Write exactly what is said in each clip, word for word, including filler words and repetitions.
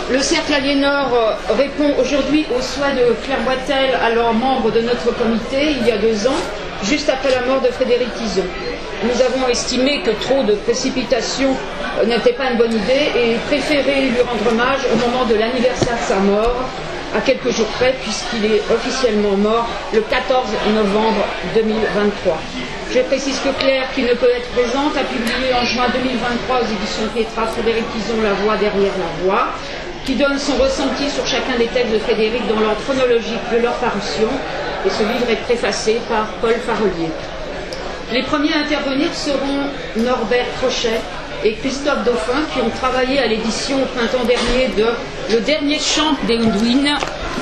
Le Cercle Aliénor répond aujourd'hui au souhait de Claire Boitel, alors membre de notre comité, il y a deux ans, juste après la mort de Frédéric Izon. Nous avons estimé que trop de précipitation n'était pas une bonne idée et préféré lui rendre hommage au moment de l'anniversaire de sa mort, à quelques jours près, puisqu'il est officiellement mort le quatorze novembre deux mille vingt-trois. Je précise que Claire, qui ne peut être présente, a publié en juin deux mille vingt-trois aux éditions Pietra Frédéric Izon, La voix derrière la voix, qui donne son ressenti sur chacun des textes de Frédéric dans l'ordre chronologique de leur parution, et ce livre est préfacé par Paul Farelier. Les premiers à intervenir seront Norbert Crochet et Christophe Dauphin, qui ont travaillé à l'édition au printemps dernier de Le dernier chant des Undouines,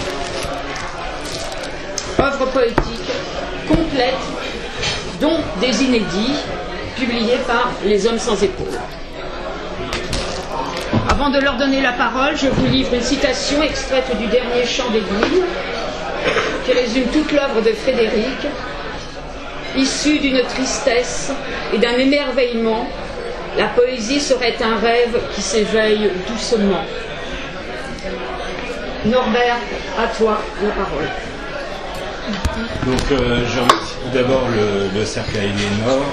œuvre poétique complète, dont des inédits, publiés par Les Hommes sans épaules. Avant de leur donner la parole, je vous livre une citation extraite du dernier chant d'Edwin, qui résume toute l'œuvre de Frédéric, issue d'une tristesse et d'un émerveillement. La poésie serait un rêve qui s'éveille doucement. Norbert, à toi la parole. Donc, euh, je remercie tout d'abord le, le Cercle Aliénor.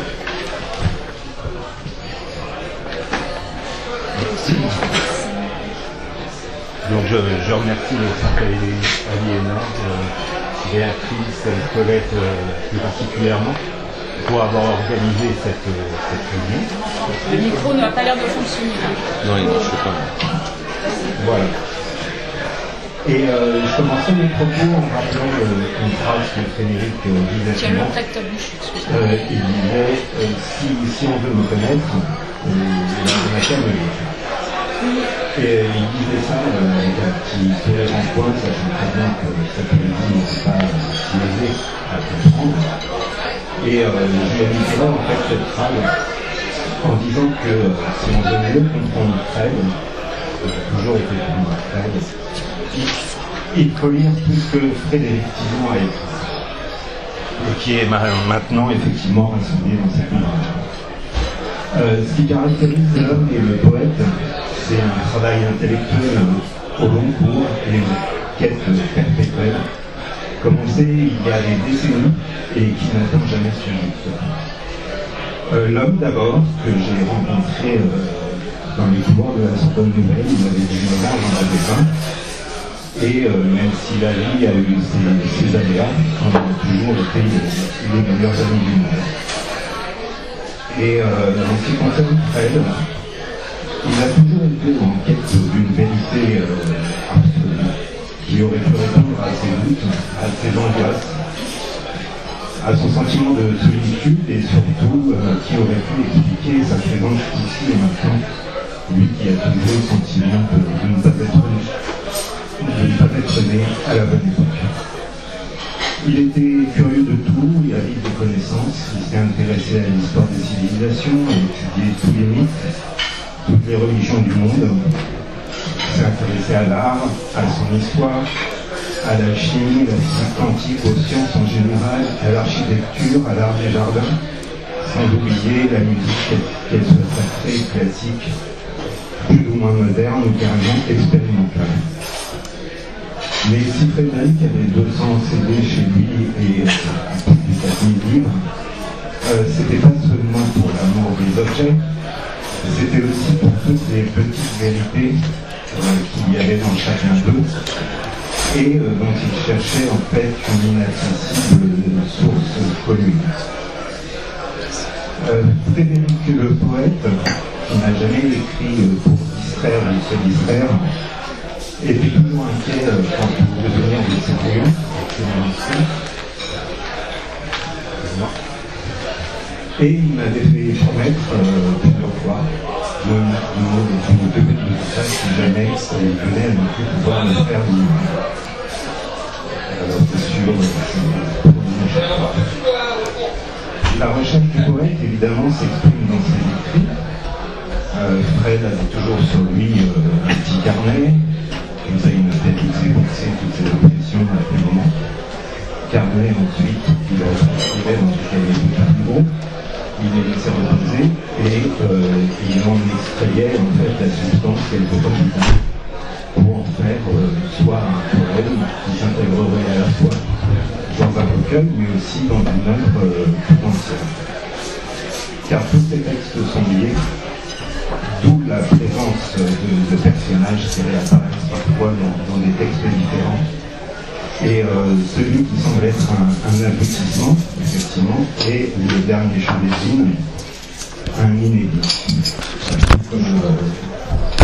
Donc, je, je remercie le Cercle Aliénor, euh, Béatrice et Colette euh, plus particulièrement, pour avoir organisé cette, cette réunion. Le micro n'a pas l'air de fonctionner. Non, il ne marche pas. Voilà. Et euh, je commençais mes propos en rappelant euh, une phrase que Frédéric euh, disait souvent. Euh, il disait euh, si, si on veut me connaître, euh, on n'a qu'à me lire. Et euh, il disait ça euh, avec un petit sourire en coin, sachant très bien que sa poésie n'est pas si aisée à comprendre. Et euh, je lui ai mis là en fait cette phrase en disant que euh, si on venait le comprendre Fred, euh, toujours été pour moi Fred, il, il faut lire tout ce que Frédéric Izon a écrit. Et qui est maintenant effectivement rassemblé dans cette ouvrage. Euh, ce qui caractérise l'homme et le poète, c'est un travail intellectuel au long cours et une quête perpétuelle. Comme on sait, il y a des décennies et qui n'attend jamais son but. Euh, L'homme d'abord, que j'ai rencontré euh, dans les couloirs de la Sorbonne Nouvelle, il avait dix-neuf ans, j'en avais vingt. Et euh, même si la vie a eu ses, ses aléas, on a toujours été les meilleurs amis du monde. Et euh, en ce qui concerne Fred, il a toujours été en quête d'une vérité euh, absolue, qui aurait pu répondre à ses doutes, à ses angoisses, à son sentiment de solitude et surtout euh, qui aurait pu expliquer sa présence ici et maintenant, lui qui a toujours le sentiment de, de ne pas être de ne pas être né à la bonne époque. Il était curieux de tout, il a vite des connaissances, il s'est intéressé à l'histoire des civilisations, a étudié tous les mythes, toutes les religions du monde, il s'est intéressé à l'art, à son histoire, à la chimie, la physique quantique, aux sciences en général, à l'architecture, à l'art des jardins, sans oublier la musique, qu'elle soit sacrée, classique, plus ou moins moderne ou carrément expérimentale. Mais si Frédéric avait deux cents C D chez lui et plus de quatre mille livres, euh, c'était pas seulement pour l'amour des objets, c'était aussi pour toutes les petites vérités euh, qu'il y avait dans chacun d'eux et euh, dont il cherchait en fait une inaccessible source commune. Euh, Frédéric le poète, qui n'a jamais écrit euh, pour distraire ou se distraire, était toujours inquiet euh, quant au devenir de ses crayons, et il m'avait fait promettre euh, plusieurs fois de m'occuper de tout ça si jamais il venait à ne plus pouvoir le faire lui-même. Alors bien sûr, je suis chaque fois. La recherche du poète, évidemment, s'exprime dans ses écrits. Euh, Fred avait toujours sur lui euh, un petit carnet. Comme ça, il notait toutes ses pensées, toutes ses impressions à tout moment. Carnet, ensuite, il a transcrivait dans ce cahier de plus gros. Il les laissait reposer et euh, il en extrayait en fait la substance quelquefois plus tard pour car tous ces textes sont liés, d'où la présence de, de personnages qui réapparaissent parfois dans, dans des textes différents. Et euh, celui qui semble être un, un aboutissement, effectivement, est le dernier chant des hymnes, un inédit, comme euh,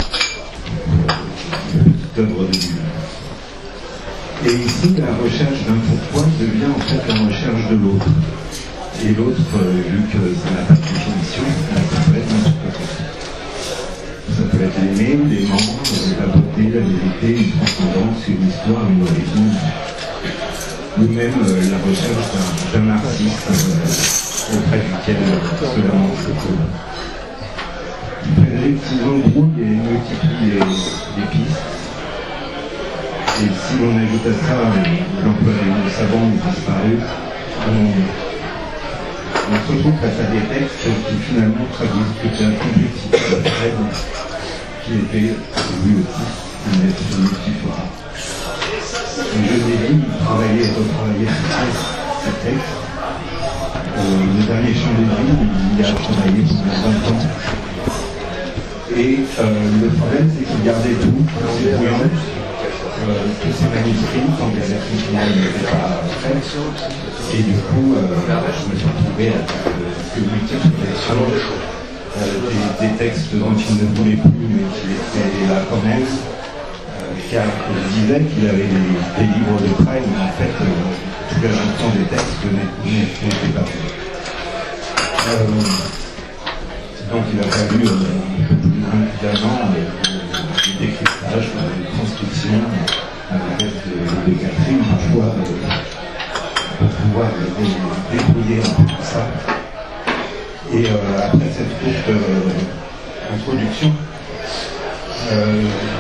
d'œuvre de Dieu. Et ici, la recherche d'un pourquoi devient en fait la recherche de l'autre. Et l'autre, euh, vu que ça n'a pas de définition, ça peut être n'importe quoi. Ça peut être l'aimer, l'aimant, la beauté, la vérité, une transcendance, une histoire, une origine. Ou même euh, la recherche d'un artiste euh, auprès duquel cela mange le coup. Frédéric Tison brouille et multiplie les, les pistes. Et si l'on ajoute à ça l'emploi des mots savants disparus, on, on se retrouve face à des textes qui finalement traduisent toute la complexité de Fred, qui était lui aussi un être multifort. Je l'ai dit, il travaillait et retravaillait ce texte. Euh, le dernier chant des villes, il a travaillé pendant vingt ans. Et euh, le problème, c'est qu'il gardait tout, ses bouillons, euh, tous ses manuscrits, quand la version finale n'était pas faite. Et du coup, euh, je me suis retrouvé avec euh, multiples versions euh, des, des textes dont il ne voulait plus, mais qui étaient là quand même. Car il disait qu'il avait des, des livres de près, mais en fait, euh, toute la gestion des textes n'était pas faite. Euh, donc il a fallu euh, un peu plus d'un an de, de décryptage, de transcription, avec l'aide de, de Catherine, parfois, euh, pour pouvoir euh, débrouiller un peu tout ça. Et euh, après cette courte euh, introduction, euh,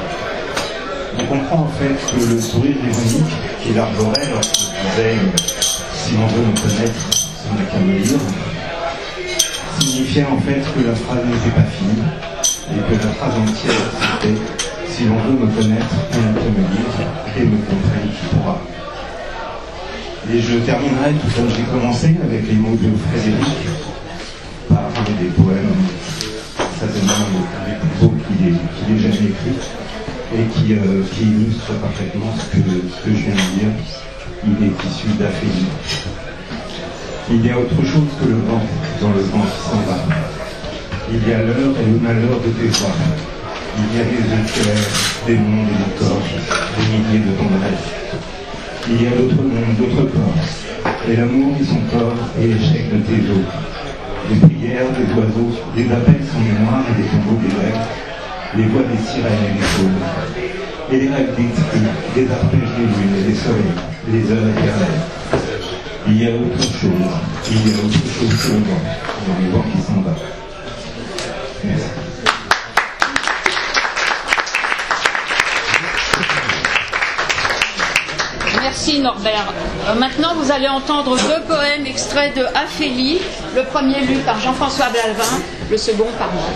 on comprend en fait que le sourire ironique qu'il arborait lorsqu'il disait euh, « si l'on veut me connaître, on n'a qu'à me lire », signifiait en fait que la phrase n'était pas finie et que la phrase entière c'était « si l'on veut me connaître, on n'a qu'à me lire et me comprendre qui pourra ». Et je terminerai tout comme j'ai commencé avec les mots de Frédéric par un des poèmes certainement les plus beaux qu'il ait, qu'il ait jamais écrit, et qui, euh, qui illustre parfaitement ce que, ce que je viens de dire. Il est issu d'Aphélie. Il y a autre chose que le vent dans le vent qui s'en va. Il y a l'heure et le malheur de tes voix. Il y a des éclairs, des mondes et des corps, des milliers de tendresses. Il y a d'autres mondes, d'autres corps, et l'amour de son corps et l'échec de tes os. Des prières, des oiseaux, des appels sans mémoire et des tombeaux des rêves. Les voix des sirènes et des saules, et les rêves d'esprit, des arpèges des lunes et des soleils, les heures éternelles. Il y a autre chose, il y a autre chose que le vent, dans le vent qui s'en va. Merci. Merci Norbert. Euh, maintenant, vous allez entendre deux poèmes extraits de Aphélie, le premier lu par Jean-François Blalvin, le second par moi.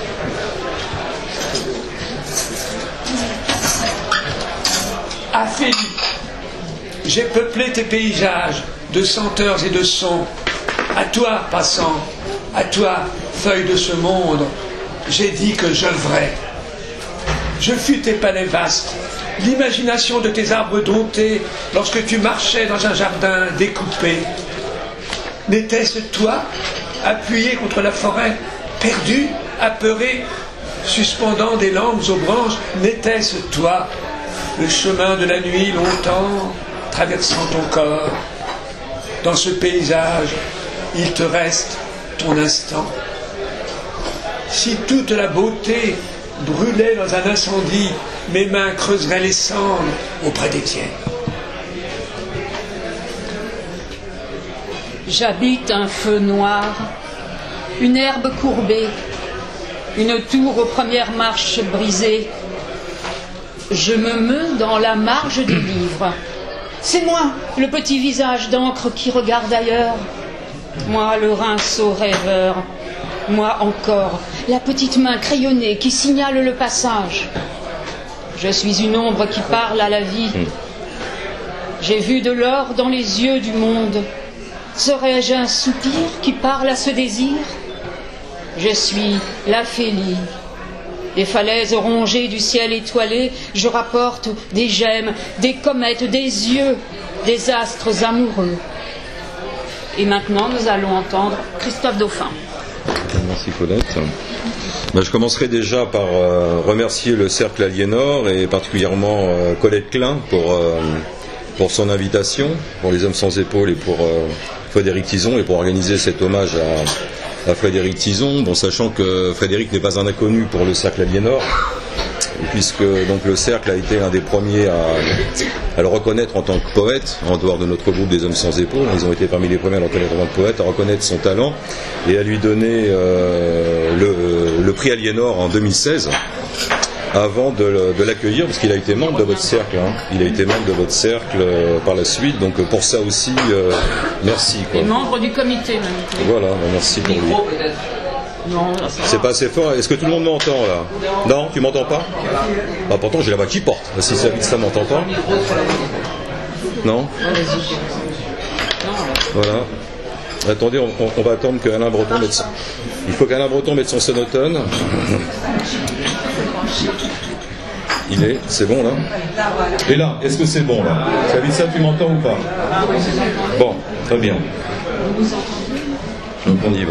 Aphélie, j'ai peuplé tes paysages de senteurs et de sons. À toi, passant, à toi, feuille de ce monde, j'ai dit que j'œuvrais. Je fus tes palais vastes, l'imagination de tes arbres domptés lorsque tu marchais dans un jardin découpé. N'était-ce toi, appuyé contre la forêt, perdu, apeuré, suspendant des langues aux branches, n'était-ce toi, le chemin de la nuit longtemps, traversant ton corps? Dans ce paysage, il te reste ton instant. Si toute la beauté brûlait dans un incendie, mes mains creuseraient les cendres auprès des tiennes. J'habite un feu noir, une herbe courbée, une tour aux premières marches brisées. Je me meus dans la marge des livres. C'est moi, le petit visage d'encre qui regarde ailleurs. Moi, le rinceau rêveur. Moi encore, la petite main crayonnée qui signale le passage. Je suis une ombre qui parle à la vie. J'ai vu de l'or dans les yeux du monde. Serais-je un soupir qui parle à ce désir? Je suis la Félie. Des falaises rongées du ciel étoilé, je rapporte des gemmes, des comètes, des yeux, des astres amoureux. Et maintenant, nous allons entendre Christophe Dauphin. Merci Colette. Ben, je commencerai déjà par euh, remercier le Cercle Aliénor et particulièrement euh, Colette Klein pour, euh, pour son invitation, pour les Hommes sans épaules et pour euh, Frédéric Tizon et pour organiser cet hommage à, à Frédéric Tizon, bon, sachant que Frédéric n'est pas un inconnu pour le Cercle Aliénor, puisque donc, le Cercle a été un des premiers à, à le reconnaître en tant que poète, en dehors de notre groupe des Hommes sans épaules. Ils ont été parmi les premiers à le reconnaître en tant que poète, à reconnaître son talent et à lui donner euh, le, le prix Aliénor en deux mille seize, avant de, de l'accueillir, parce qu'il a été membre de votre cercle. Hein. Il a été membre de votre cercle euh, par la suite, donc pour ça aussi, euh, merci. Quoi. Et membre du comité même. Voilà, merci pour lui. Non, c'est pas assez fort. Est-ce que tout le monde m'entend là? Non, tu m'entends pas? Ah, pourtant j'ai la voix qui porte. Si ça vite ça m'entend pas. Non? Voilà. Attendez, on, on va attendre qu'Alain Breton mette son... Il faut qu'Alain Breton mette son sonotone. Il est, c'est bon là? Et là, est-ce que c'est bon là? Ça vite ça, tu m'entends ou pas? Bon, très bien. Donc on y va.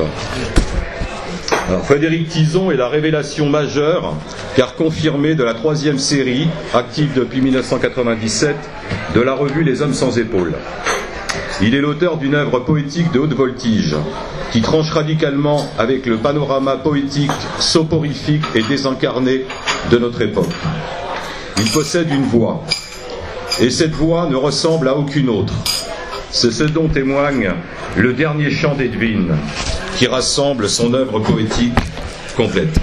Alors, Frédéric Tizon est la révélation majeure, car confirmée, de la troisième série, active depuis mille neuf cent quatre-vingt-dix-sept, de la revue Les Hommes sans épaules. Il est l'auteur d'une œuvre poétique de haute voltige, qui tranche radicalement avec le panorama poétique, soporifique et désincarné de notre époque. Il possède une voix, et cette voix ne ressemble à aucune autre. C'est ce dont témoigne le dernier chant d'Edwin, qui rassemble son œuvre poétique complète.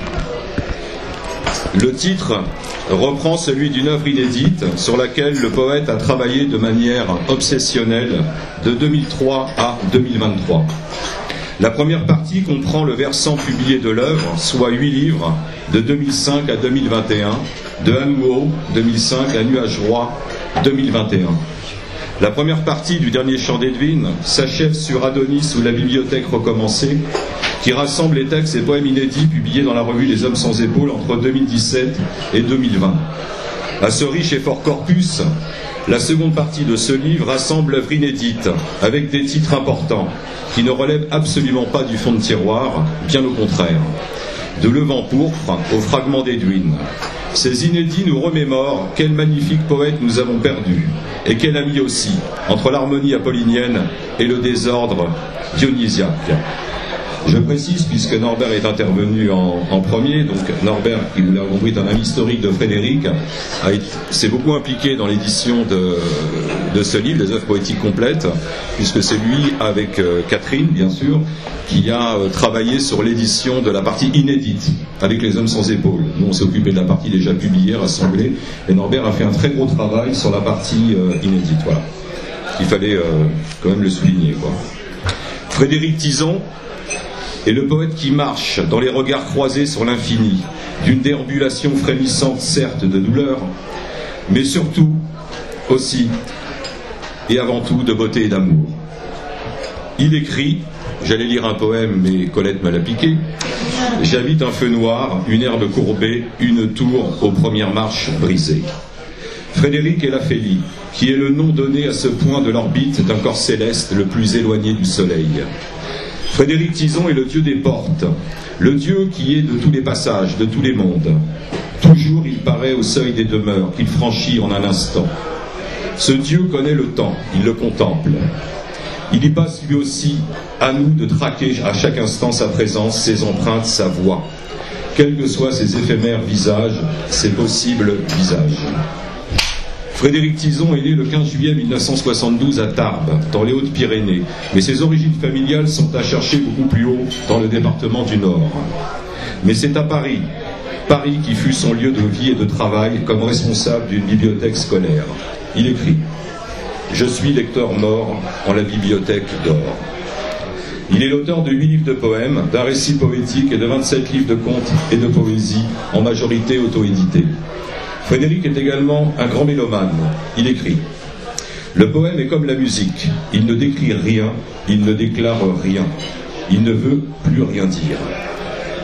Le titre reprend celui d'une œuvre inédite sur laquelle le poète a travaillé de manière obsessionnelle de deux mille trois à deux mille vingt-trois. La première partie comprend le versant publié de l'œuvre, soit huit livres, de deux mille cinq à deux mille vingt et un, de Anouau deux mille cinq à Nuage Roi deux mille vingt et un. La première partie du dernier chant d'Edwin s'achève sur Adonis ou la bibliothèque recommencée, qui rassemble les textes et poèmes inédits publiés dans la revue Les Hommes sans épaules entre deux mille dix-sept et deux mille vingt. À ce riche et fort corpus, la seconde partie de ce livre rassemble l'œuvre inédite, avec des titres importants, qui ne relèvent absolument pas du fond de tiroir, bien au contraire. De Le Vent pourpre au fragment d'Edwin. Ces inédits nous remémorent quel magnifique poète nous avons perdu, et quel ami aussi, entre l'harmonie apollinienne et le désordre dionysiaque. Je précise, puisque Norbert est intervenu en, en premier, donc Norbert, qui vous l'avez compris, est un ami historique de Frédéric, s'est beaucoup impliqué dans l'édition de, de ce livre, des œuvres poétiques complètes, puisque c'est lui, avec euh, Catherine, bien sûr, qui a euh, travaillé sur l'édition de la partie inédite, avec Les Hommes sans épaules. Nous, on s'est occupé de la partie déjà publiée, rassemblée, et Norbert a fait un très gros travail sur la partie euh, inédite. Voilà. Il fallait euh, quand même le souligner, quoi. Frédéric Tizon est le poète qui marche dans les regards croisés sur l'infini, d'une déambulation frémissante, certes, de douleur, mais surtout, aussi, et avant tout, de beauté et d'amour. Il écrit, j'allais lire un poème, mais Colette me l'a piqué, « J'habite un feu noir, une herbe courbée, une tour aux premières marches brisées. » Frédéric est la Félie, qui est le nom donné à ce point de l'orbite d'un corps céleste le plus éloigné du soleil. Frédéric Tizon est le dieu des portes, le dieu qui est de tous les passages, de tous les mondes. Toujours il paraît au seuil des demeures qu'il franchit en un instant. Ce dieu connaît le temps, il le contemple. Il y passe lui aussi, à nous de traquer à chaque instant sa présence, ses empreintes, sa voix, quels que soient ses éphémères visages, ses possibles visages. Frédéric Tizon est né le quinze juillet mille neuf cent soixante-douze à Tarbes, dans les Hautes-Pyrénées, mais ses origines familiales sont à chercher beaucoup plus haut, dans le département du Nord. Mais c'est à Paris, Paris qui fut son lieu de vie et de travail comme responsable d'une bibliothèque scolaire. Il écrit « Je suis lecteur mort en la bibliothèque d'or ». Il est l'auteur de huit livres de poèmes, d'un récit poétique et de vingt-sept livres de contes et de poésie, en majorité auto-édités. Frédéric est également un grand mélomane. Il écrit « Le poème est comme la musique. Il ne décrit rien, il ne déclare rien. Il ne veut plus rien dire.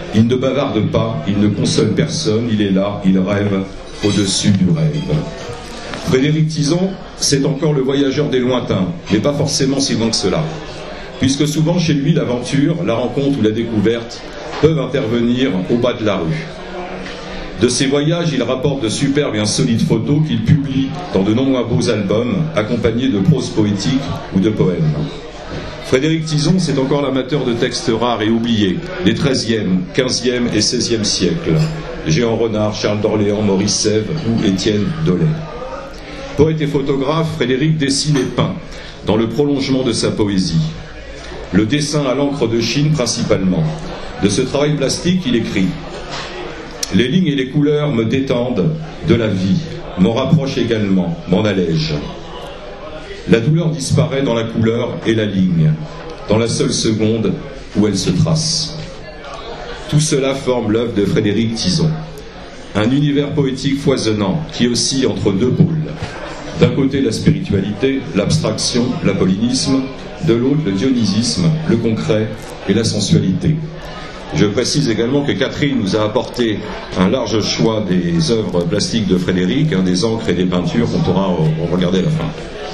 Il ne bavarde pas, il ne console personne, il est là, il rêve au-dessus du rêve. Frédéric Tizon, c'est encore le voyageur des lointains, mais pas forcément si loin que cela, puisque souvent chez lui, l'aventure, la rencontre ou la découverte peuvent intervenir au bas de la rue. De ses voyages, il rapporte de superbes et insolites photos qu'il publie dans de nombreux beaux albums, accompagnés de prose poétique ou de poèmes. Frédéric Tizon, c'est encore l'amateur de textes rares et oubliés, des treizième, quinzième et seizième siècles, Jehan Renard, Charles d'Orléans, Maurice Sèvres ou Étienne Doley. Poète et photographe, Frédéric dessine et peint, dans le prolongement de sa poésie. Le dessin à l'encre de Chine principalement. De ce travail plastique, il écrit « Les lignes et les couleurs me détendent de la vie, m'en rapprochent également, m'en allègent. La douleur disparaît dans la couleur et la ligne, dans la seule seconde où elle se trace. » Tout cela forme l'œuvre de Frédéric Tizon. Un univers poétique foisonnant qui oscille entre deux pôles. D'un côté la spiritualité, l'abstraction, l'apollinisme, de l'autre le dionysisme, le concret et la sensualité. Je précise également que Catherine nous a apporté un large choix des œuvres plastiques de Frédéric, hein, des encres et des peintures qu'on pourra regarder à la fin.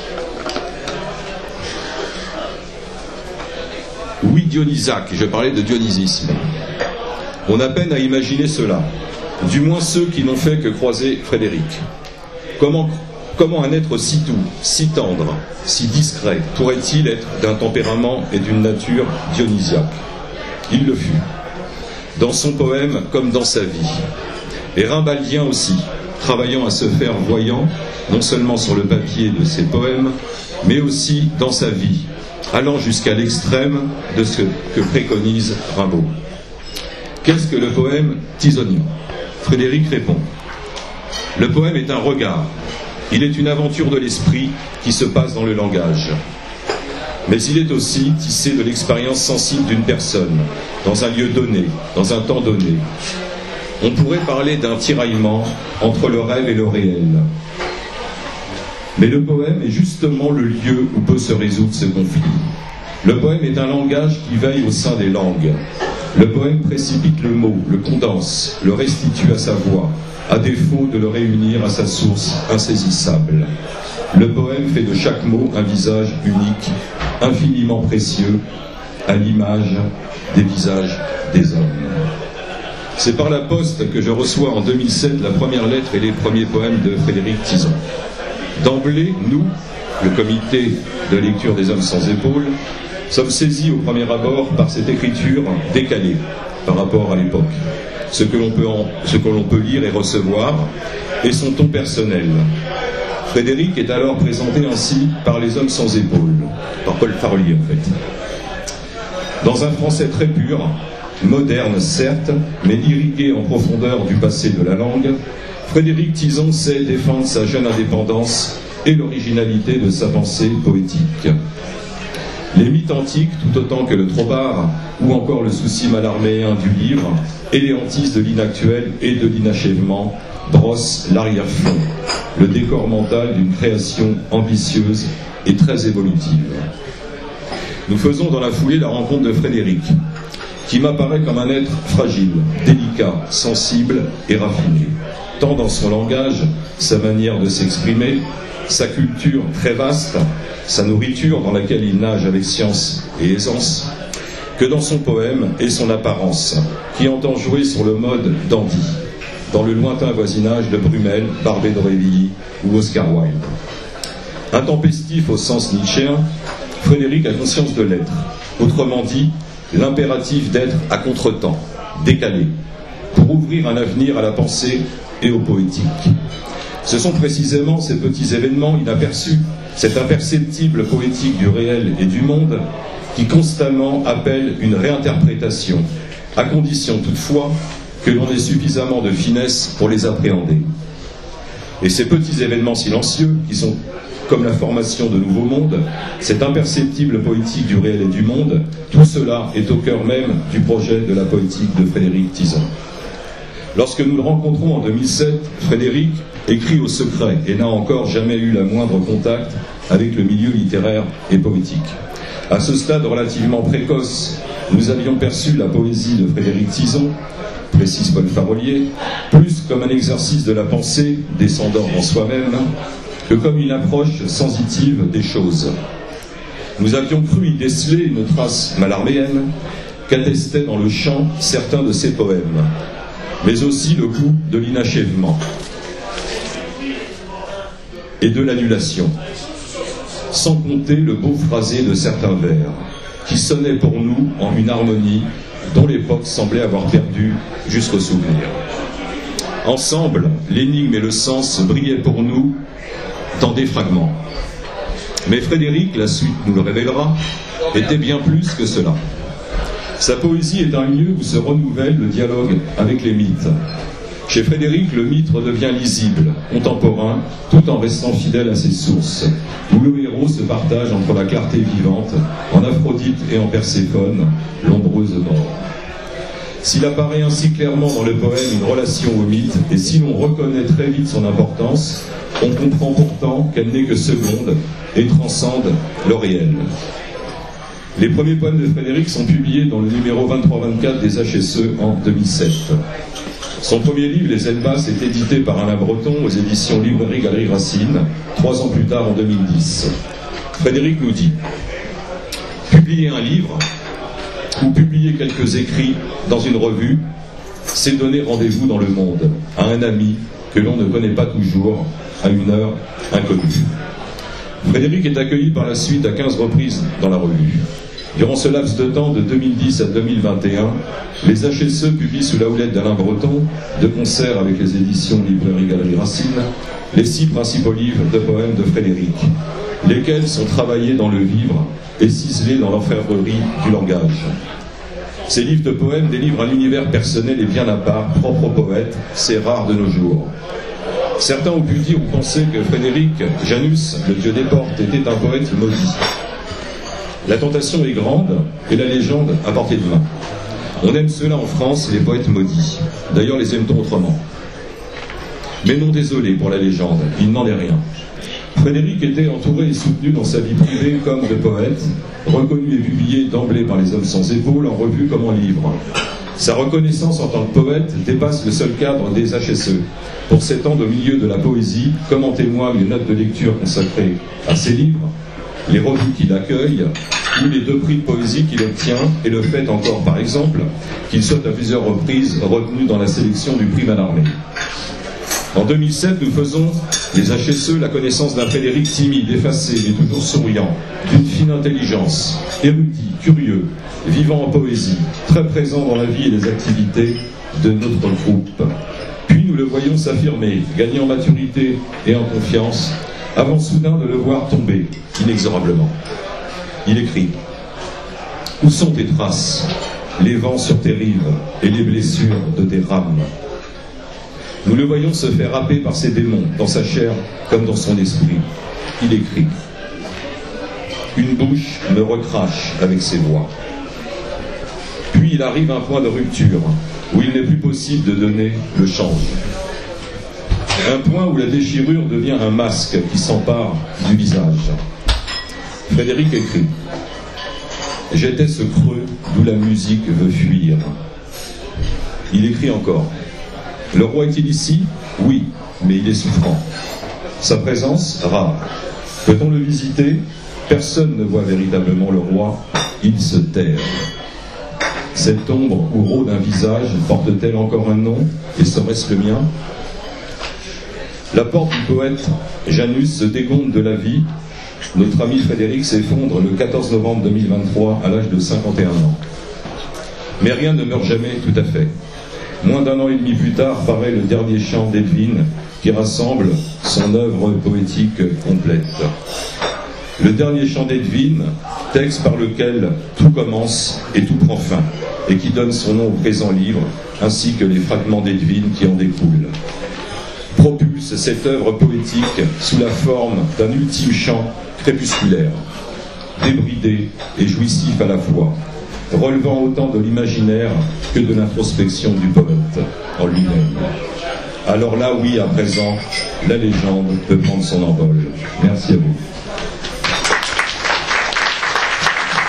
Oui, Dionysaque, je parlais de dionysisme. On a peine à imaginer cela, du moins ceux qui n'ont fait que croiser Frédéric. Comment, comment un être si doux, si tendre, si discret pourrait-il être d'un tempérament et d'une nature dionysiaque? Il le fut, dans son poème comme dans sa vie. Et rimbaudien aussi, travaillant à se faire voyant, non seulement sur le papier de ses poèmes, mais aussi dans sa vie, allant jusqu'à l'extrême de ce que préconise Rimbaud. Qu'est-ce que le poème tizonien? Frédéric répond. Le poème est un regard. Il est une aventure de l'esprit qui se passe dans le langage. Mais il est aussi tissé de l'expérience sensible d'une personne, dans un lieu donné, dans un temps donné. On pourrait parler d'un tiraillement entre le rêve et le réel. Mais le poème est justement le lieu où peut se résoudre ce conflit. Le poème est un langage qui veille au sein des langues. Le poème précipite le mot, le condense, le restitue à sa voix, à défaut de le réunir à sa source insaisissable. Le poème fait de chaque mot un visage unique, infiniment précieux, à l'image des visages des hommes. C'est par la poste que je reçois en deux mille sept la première lettre et les premiers poèmes de Frédéric Tizon. D'emblée, nous, le comité de lecture des hommes sans épaules, sommes saisis au premier abord par cette écriture décalée par rapport à l'époque. Ce que l'on peut, en, ce que l'on peut lire et recevoir, et son ton personnel. Frédéric est alors présenté ainsi par les hommes sans épaules, par Paul Farlier en fait. Dans un français très pur, moderne certes, mais irrigué en profondeur du passé de la langue, Frédéric Tizon sait défendre sa jeune indépendance et l'originalité de sa pensée poétique. Les mythes antiques, tout autant que le Trobar, ou encore le souci malarméen du livre, et les hantises de l'inactuel et de l'inachèvement, brossent l'arrière-fond, le décor mental d'une création ambitieuse et très évolutive. Nous faisons dans la foulée la rencontre de Frédéric, qui m'apparaît comme un être fragile, délicat, sensible et raffiné, tant dans son langage, sa manière de s'exprimer, sa culture très vaste, sa nourriture dans laquelle il nage avec science et aisance, que dans son poème et son apparence, qui entend jouer sur le mode dandy, dans le lointain voisinage de Brummel, Barbé d'Aurevilly ou Oscar Wilde. Intempestif au sens nietzschéen, Frédéric a conscience de l'être, autrement dit, l'impératif d'être à contretemps, décalé, pour ouvrir un avenir à la pensée et au poétique. Ce sont précisément ces petits événements inaperçus, cette imperceptible poétique du réel et du monde, qui constamment appellent une réinterprétation, à condition toutefois que l'on ait suffisamment de finesse pour les appréhender. Et ces petits événements silencieux, qui sont comme la formation de nouveaux mondes, cette imperceptible poétique du réel et du monde, tout cela est au cœur même du projet de la poétique de Frédéric Tizon. Lorsque nous le rencontrons en deux mille sept, Frédéric écrit au secret et n'a encore jamais eu la moindre contact avec le milieu littéraire et poétique. À ce stade relativement précoce, nous avions perçu la poésie de Frédéric Tizon, précise Paul Farollier, plus comme un exercice de la pensée, descendant en soi-même, que comme une approche sensitive des choses. Nous avions cru y déceler une trace malarméenne qu'attestaient dans le chant certains de ses poèmes, mais aussi le goût de l'inachèvement et de l'annulation, sans compter le beau phrasé de certains vers, qui sonnaient pour nous en une harmonie dont l'époque semblait avoir perdu jusqu'au souvenir. Ensemble, l'énigme et le sens brillaient pour nous dans des fragments. Mais Frédéric, la suite nous le révélera, était bien plus que cela. Sa poésie est un lieu où se renouvelle le dialogue avec les mythes. Chez Frédéric, le mythe devient lisible, contemporain, tout en restant fidèle à ses sources, où le héros se partage entre la clarté vivante, en Aphrodite et en Perséphone, l'ombreuse mort. S'il apparaît ainsi clairement dans le poème une relation au mythe, et si l'on reconnaît très vite son importance, on comprend pourtant qu'elle n'est que seconde et transcende le réel. Les premiers poèmes de Frédéric sont publiés dans le numéro vingt-trois vingt-quatre des H S E en deux mille sept. Son premier livre, Les Ailes basses, est édité par Alain Breton aux éditions Librairie Galerie Racine, trois ans plus tard en deux mille dix. Frédéric nous dit « Publier un livre ou publier quelques écrits dans une revue, c'est donner rendez-vous dans le monde à un ami que l'on ne connaît pas toujours, à une heure inconnue. » Frédéric est accueilli par la suite à quinze reprises dans la revue. Durant ce laps de temps de deux mille dix à deux mille vingt et un, les H S E publient sous la houlette d'Alain Breton, de concert avec les éditions Librairie Galerie Racine, les six principaux livres de poèmes de Frédéric, lesquels sont travaillés dans le vivre et ciselés dans l'orfèvrerie du langage. Ces livres de poèmes délivrent un univers personnel et bien à part, propre au poète, c'est rare de nos jours. Certains ont pu dire ou penser que Frédéric Janus, le dieu des portes, était un poète maudit. La tentation est grande et la légende à portée de main. On aime cela en France, les poètes maudits. D'ailleurs, les aime-t-on autrement? Mais non, désolé pour la légende, il n'en est rien. Frédéric était entouré et soutenu dans sa vie privée comme de poète, reconnu et publié d'emblée par les hommes sans épaules, en revue comme en livre. Sa reconnaissance en tant que poète dépasse le seul cadre des H S E. Pour s'étendre au milieu de la poésie, comme en témoignent les notes de lecture consacrées à ses livres, les revues qu'il accueille, ou les deux prix de poésie qu'il obtient, et le fait encore, par exemple, qu'il soit à plusieurs reprises retenu dans la sélection du prix Mallarmé. En deux mille sept, nous faisons, les H S E, la connaissance d'un Frédéric timide, effacé, mais toujours souriant, d'une fine intelligence, érudit, curieux, vivant en poésie, très présent dans la vie et les activités de notre groupe. Puis nous le voyons s'affirmer, gagner en maturité et en confiance, avant soudain de le voir tomber, inexorablement. Il écrit « Où sont tes traces, les vents sur tes rives et les blessures de tes rames ?» Nous le voyons se faire happer par ses démons, dans sa chair comme dans son esprit. Il écrit « Une bouche me recrache avec ses voix. » Puis il arrive à un point de rupture, où il n'est plus possible de donner le change. Un point où la déchirure devient un masque qui s'empare du visage. Frédéric écrit « J'étais ce creux d'où la musique veut fuir. » Il écrit encore « Le roi est-il ici? Oui, mais il est souffrant. Sa présence, rare. Peut-on le visiter? Personne ne voit véritablement le roi, il se terre. Cette ombre où rôde un visage porte-t-elle encore un nom, et serait-ce le mien? La porte du poète Janus se dégonde de la vie. Notre ami Frédéric s'effondre le quatorze novembre deux mille vingt-trois à l'âge de cinquante et un ans. Mais rien ne meurt jamais tout à fait. Moins d'un an et demi plus tard paraît le dernier chant d'Edwin qui rassemble son œuvre poétique complète. Le dernier chant d'Edwin, texte par lequel tout commence et tout prend fin, et qui donne son nom au présent livre, ainsi que les fragments d'Edwin qui en découlent, propulse cette œuvre poétique sous la forme d'un ultime chant crépusculaire, débridé et jouissif à la fois, relevant autant de l'imaginaire que de l'introspection du poète en lui-même. Alors là, oui, à présent, la légende peut prendre son envol. Merci à vous.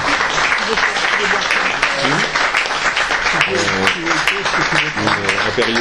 Perrier.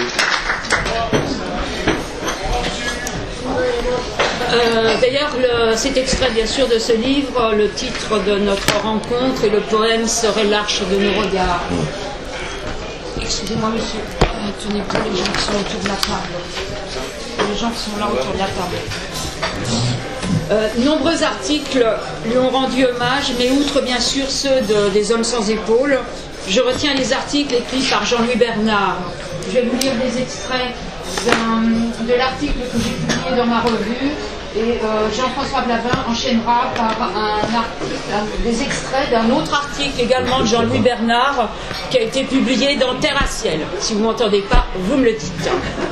Euh, D'ailleurs, cet extrait bien sûr de ce livre, le titre de notre rencontre et le poème serait L'Arche de nos regards. Excusez-moi monsieur, euh, tenez pas les gens qui sont autour de la table. Les gens qui sont là autour de la table. Euh, nombreux articles lui ont rendu hommage, mais outre bien sûr ceux de, des Hommes sans épaules, je retiens les articles écrits par Jean-Louis Bernard. Je vais vous lire des extraits de l'article que j'ai publié dans ma revue, et euh, Jean-François Blavin enchaînera par un article, des extraits d'un autre article également de Jean-Louis Bernard qui a été publié dans Terre à Ciel. Si vous ne m'entendez pas, vous me le dites.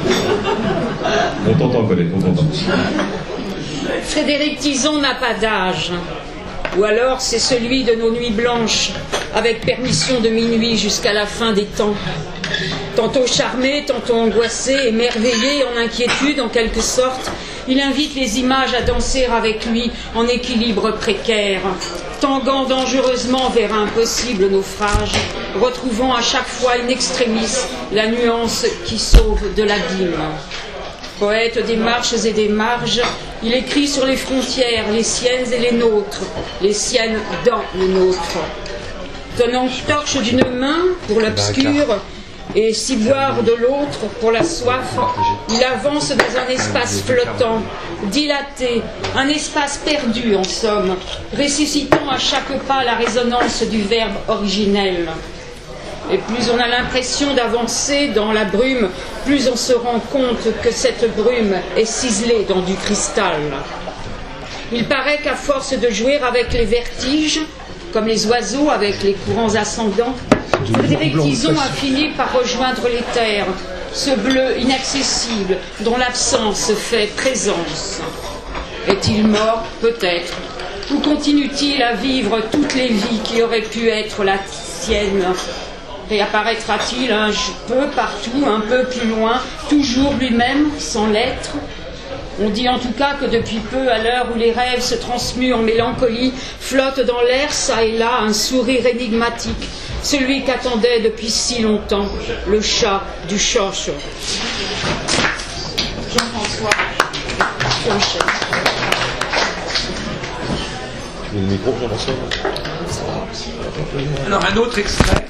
On t'entend, Colette, on t'entend. Frédéric Tison n'a pas d'âge, ou alors c'est celui de nos nuits blanches, avec permission de minuit jusqu'à la fin des temps. Tantôt charmé, tantôt angoissé, émerveillé, en inquiétude en quelque sorte, il invite les images à danser avec lui en équilibre précaire, tanguant dangereusement vers un possible naufrage, retrouvant à chaque fois in extremis la nuance qui sauve de l'abîme. Poète des marches et des marges, il écrit sur les frontières, les siennes et les nôtres, les siennes dans le nôtre. Tenant torche d'une main pour l'obscur et ciboire de l'autre pour la soif, il avance dans un espace flottant, dilaté, un espace perdu en somme, ressuscitant à chaque pas la résonance du verbe originel. Et plus on a l'impression d'avancer dans la brume, plus on se rend compte que cette brume est ciselée dans du cristal. Il paraît qu'à force de jouer avec les vertiges, comme les oiseaux avec les courants ascendants, Frédéric Tison a fini par rejoindre les terres, ce bleu inaccessible dont l'absence fait présence. Est-il mort? Peut-être. Ou continue-t-il à vivre toutes les vies qui auraient pu être la sienne? Réapparaîtra-t-il un peu partout, un peu plus loin, toujours lui-même, sans l'être? On dit en tout cas que depuis peu, à l'heure où les rêves se transmuent en mélancolie, flotte dans l'air, ça et là, un sourire énigmatique, celui qu'attendait depuis si longtemps le chat du choche. Jean-François, tu enchaînes. Le micro, Jean-François. Alors, un autre extrait.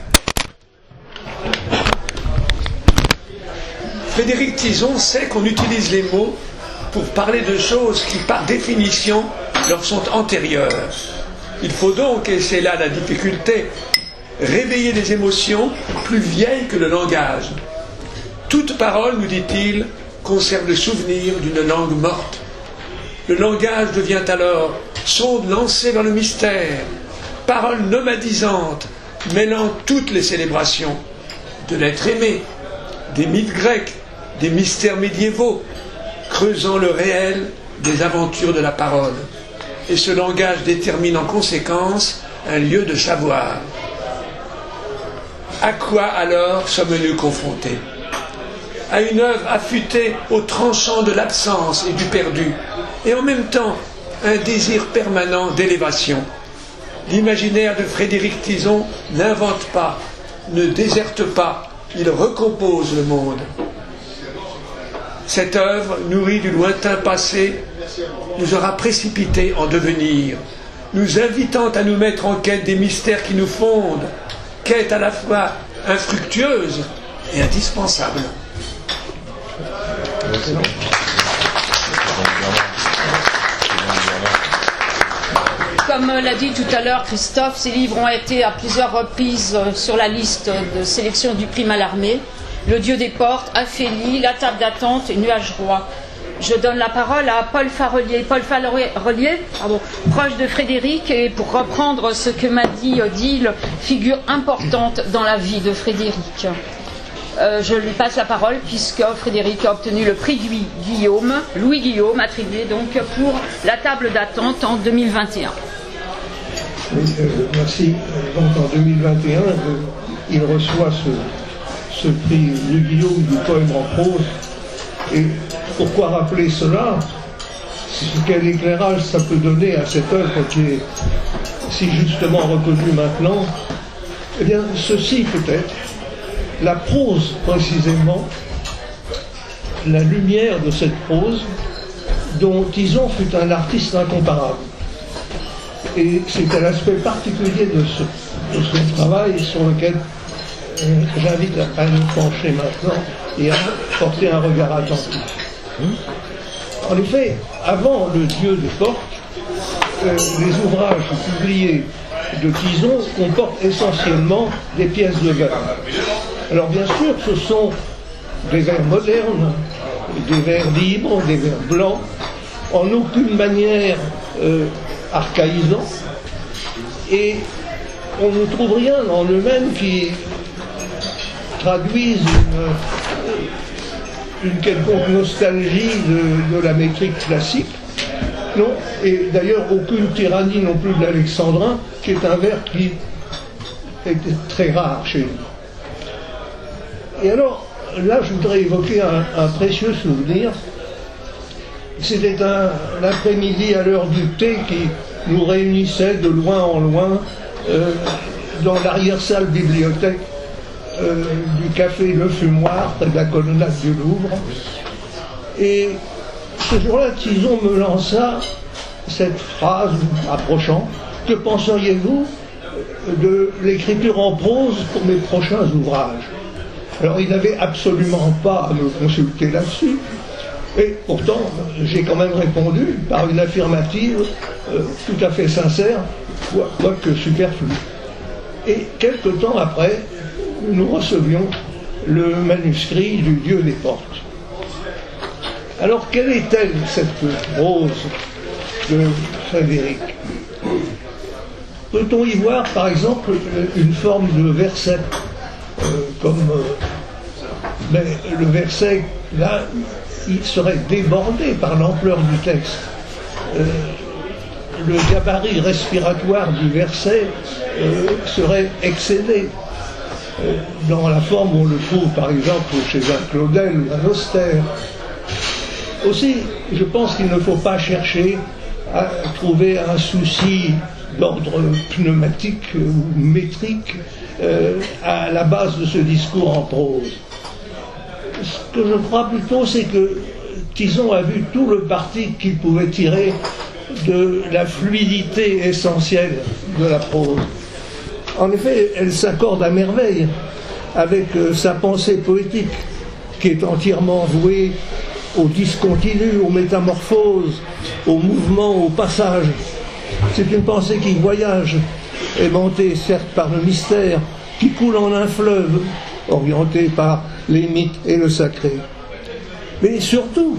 Frédéric Tison sait qu'on utilise les mots pour parler de choses qui, par définition, leur sont antérieures. Il faut donc, et c'est là la difficulté, réveiller des émotions plus vieilles que le langage. Toute parole, nous dit-il, conserve le souvenir d'une langue morte. Le langage devient alors sonde lancée vers le mystère, parole nomadisante, mêlant toutes les célébrations, de l'être aimé, des mythes grecs, des mystères médiévaux, creusant le réel des aventures de la parole. Et ce langage détermine en conséquence un lieu de savoir. À quoi alors sommes-nous confrontés? À une œuvre affûtée au tranchant de l'absence et du perdu, et en même temps un désir permanent d'élévation. L'imaginaire de Frédéric Tison n'invente pas, ne déserte pas, il recompose le monde. Cette œuvre, nourrie du lointain passé, nous aura précipités en devenir, nous invitant à nous mettre en quête des mystères qui nous fondent, quête à la fois infructueuse et indispensable. Comme l'a dit tout à l'heure Christophe, ces livres ont été à plusieurs reprises sur la liste de sélection du prix Mallarmé. Le Dieu des portes, Aphélie, La table d'attente et Nuage roi. Je donne la parole à Paul Farelier, Paul Farelier, pardon, proche de Frédéric, et pour reprendre ce que m'a dit Odile, figure importante dans la vie de Frédéric. Euh, je lui passe la parole puisque Frédéric a obtenu le prix Guillaume, Louis Guillaume, attribué donc pour La table d'attente en deux mille vingt et un. Oui, euh, merci. Donc en deux mille vingt et un, euh, il reçoit ce, ce prix Louis Guillaume du poème en prose. Et pourquoi rappeler cela? Quel éclairage ça peut donner à cette œuvre qui est si justement reconnue maintenant? Eh bien, ceci peut-être. la prose précisément, la lumière de cette prose dont Tison fut un artiste incomparable. Et c'est un aspect particulier de, ce, de son travail sur lequel euh, j'invite à, à nous pencher maintenant et à porter un regard attentif. En effet, avant Le Dieu des portes, euh, les ouvrages publiés de Tison comportent essentiellement des pièces de vers. Alors bien sûr, ce sont des vers modernes, des vers libres, des vers blancs, en aucune manière euh, archaïsants, et on ne trouve rien en eux-mêmes qui traduisent une, une quelconque nostalgie de, de la métrique classique. Non, et d'ailleurs aucune tyrannie non plus de l'alexandrin, qui est un vers qui était très rare chez lui. Et alors, là, je voudrais évoquer un, un précieux souvenir. C'était un, un après-midi à l'heure du thé qui nous réunissait de loin en loin euh, dans l'arrière-salle bibliothèque euh, du café Le Fumoir, près de la colonnade du Louvre. Et ce jour-là, Tison me lança cette phrase approchant: que penseriez-vous de l'écriture en prose pour mes prochains ouvrages? Alors il n'avait absolument pas à me consulter là-dessus, et pourtant j'ai quand même répondu par une affirmative euh, tout à fait sincère, quoique superflue. Et quelque temps après, nous recevions le manuscrit du Dieu des portes. Alors quelle est-elle cette prose de Frédéric? Peut-on y voir par exemple une forme de verset euh, comme euh, mais le verset là il serait débordé par l'ampleur du texte. Euh, le gabarit respiratoire du verset euh, serait excédé euh, dans la forme où on le trouve par exemple chez un Claudel ou un Auster. Aussi, je pense qu'il ne faut pas chercher à trouver un souci d'ordre pneumatique ou métrique euh, à la base de ce discours en prose. Ce que je crois plutôt, c'est que Tison a vu tout le parti qu'il pouvait tirer de la fluidité essentielle de la prose. En effet, elle s'accorde à merveille avec euh, sa pensée poétique, qui est entièrement vouée au discontinu, aux métamorphoses, au mouvement, au passage. C'est une pensée qui voyage, aimantée certes par le mystère, qui coule en un fleuve, orienté par les mythes et le sacré. Mais surtout,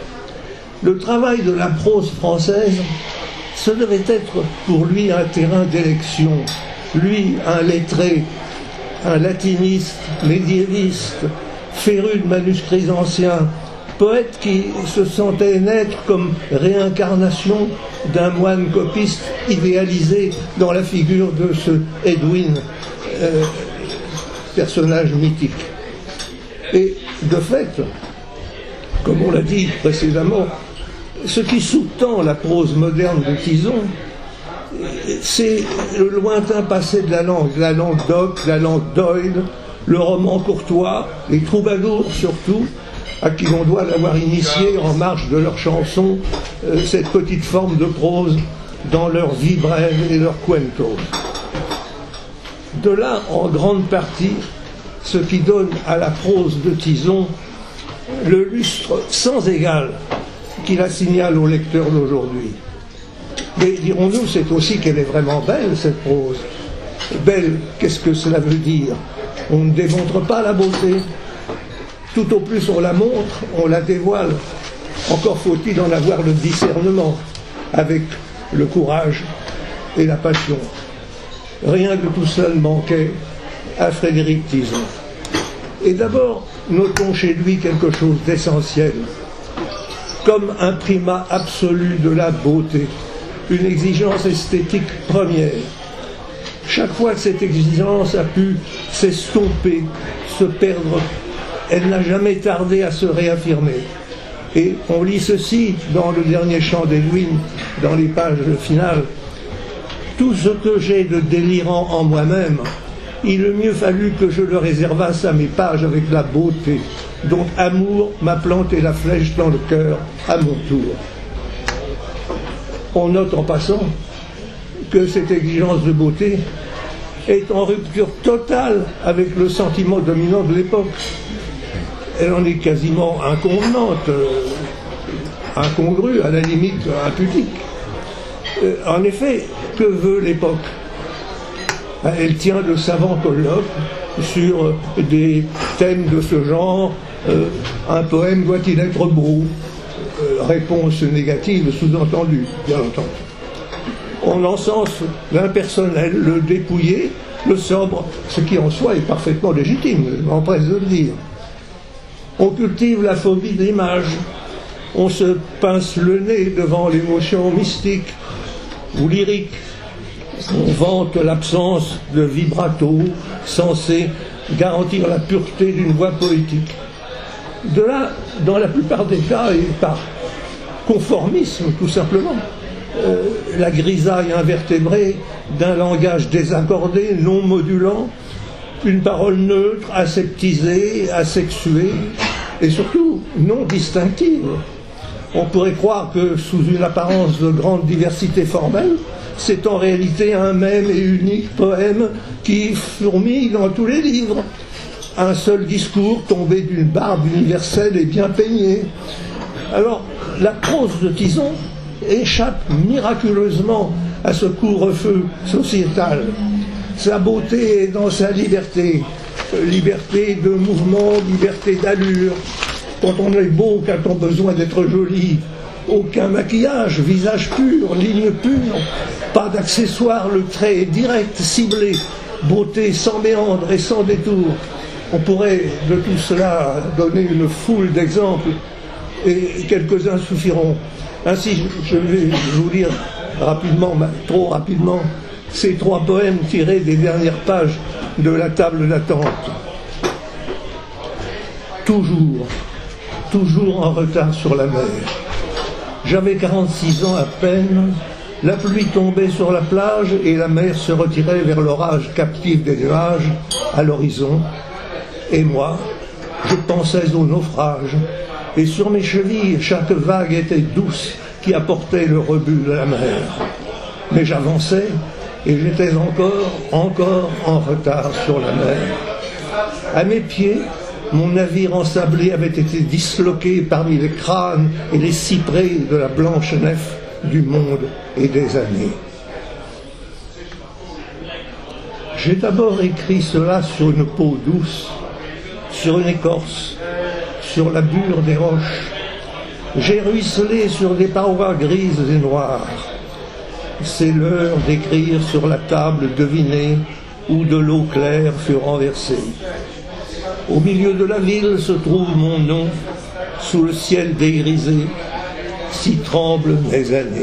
le travail de la prose française, ce devait être pour lui un terrain d'élection. Lui, un lettré, un latiniste, médiéviste, féru de manuscrits anciens, poète qui se sentait naître comme réincarnation d'un moine copiste idéalisé dans la figure de ce Edwin, euh, personnage mythique. Et de fait, comme on l'a dit précédemment, ce qui sous-tend la prose moderne de Tison, c'est le lointain passé de la langue, la langue d'Oc, la langue d'Oïl, le roman courtois, les troubadours surtout, à qui l'on doit l'avoir initié en marge de leurs chansons, euh, cette petite forme de prose dans leur vie brève et leur cuentos. De là, en grande partie, ce qui donne à la prose de Tison le lustre sans égal qui la signale au lecteur d'aujourd'hui. Mais dirons-nous, c'est aussi qu'elle est vraiment belle, cette prose. Belle, qu'est-ce que cela veut dire? On ne démontre pas la beauté. Tout au plus on la montre, on la dévoile. Encore faut-il en avoir le discernement, avec le courage et la passion. Rien de tout cela ne manquait à Frédéric Tison. Et d'abord, notons chez lui quelque chose d'essentiel, comme un primat absolu de la beauté, une exigence esthétique première. Chaque fois que cette exigence a pu s'estomper, se perdre, elle n'a jamais tardé à se réaffirmer. Et on lit ceci dans le dernier chant d'Edwin, dans les pages finales: tout ce que j'ai de délirant en moi-même il eût mieux fallu que je le réservasse à mes pages avec la beauté, dont amour m'a planté la flèche dans le cœur à mon tour. On note en passant que cette exigence de beauté est en rupture totale avec le sentiment dominant de l'époque. Elle en est quasiment inconvenante, euh, incongrue, à la limite impudique. Euh, en effet, que veut l'époque? Elle tient de savants colloques sur des thèmes de ce genre. Euh, un poème doit-il être beau? euh, Réponse négative sous-entendue, bien entendu. On encense l'impersonnel, le dépouillé, le sobre, ce qui en soi est parfaitement légitime, je m'empresse de le dire. On cultive la phobie de l'image, on se pince le nez devant l'émotion mystique ou lyrique. On vante l'absence de vibrato censé garantir la pureté d'une voix poétique. De là, dans la plupart des cas, et par conformisme tout simplement, euh, la grisaille invertébrée d'un langage désaccordé, non modulant, une parole neutre, aseptisée, asexuée, et surtout non distinctive. On pourrait croire que sous une apparence de grande diversité formelle, c'est en réalité un même et unique poème qui fourmille dans tous les livres. Un seul discours tombé d'une barbe universelle et bien peignée. Alors, la prose de Tison échappe miraculeusement à ce couvre-feu sociétal. Sa beauté est dans sa liberté. Liberté de mouvement, liberté d'allure. Quand on est beau, quand on a besoin d'être joli, aucun maquillage, visage pur, ligne pure, pas d'accessoires, le trait est direct, ciblé, beauté sans méandre et sans détour. On pourrait de tout cela donner une foule d'exemples et quelques-uns suffiront. Ainsi, je vais vous lire rapidement, trop rapidement, ces trois poèmes tirés des dernières pages de la table d'attente. Toujours, toujours en retard sur la mer. J'avais quarante-six ans à peine, la pluie tombait sur la plage et la mer se retirait vers l'orage captif des nuages à l'horizon. Et moi, je pensais au naufrage, et sur mes chevilles, chaque vague était douce qui apportait le rebut de la mer. Mais j'avançais, et j'étais encore, encore en retard sur la mer. À mes pieds, mon navire ensablé avait été disloqué parmi les crânes et les cyprès de la blanche nef du monde et des années. J'ai d'abord écrit cela sur une peau douce, sur une écorce, sur la bure des roches. J'ai ruisselé sur des parois grises et noires. C'est l'heure d'écrire sur la table devinée où de l'eau claire fut renversée. Au milieu de la ville se trouve mon nom, sous le ciel dégrisé, si tremblent mes années.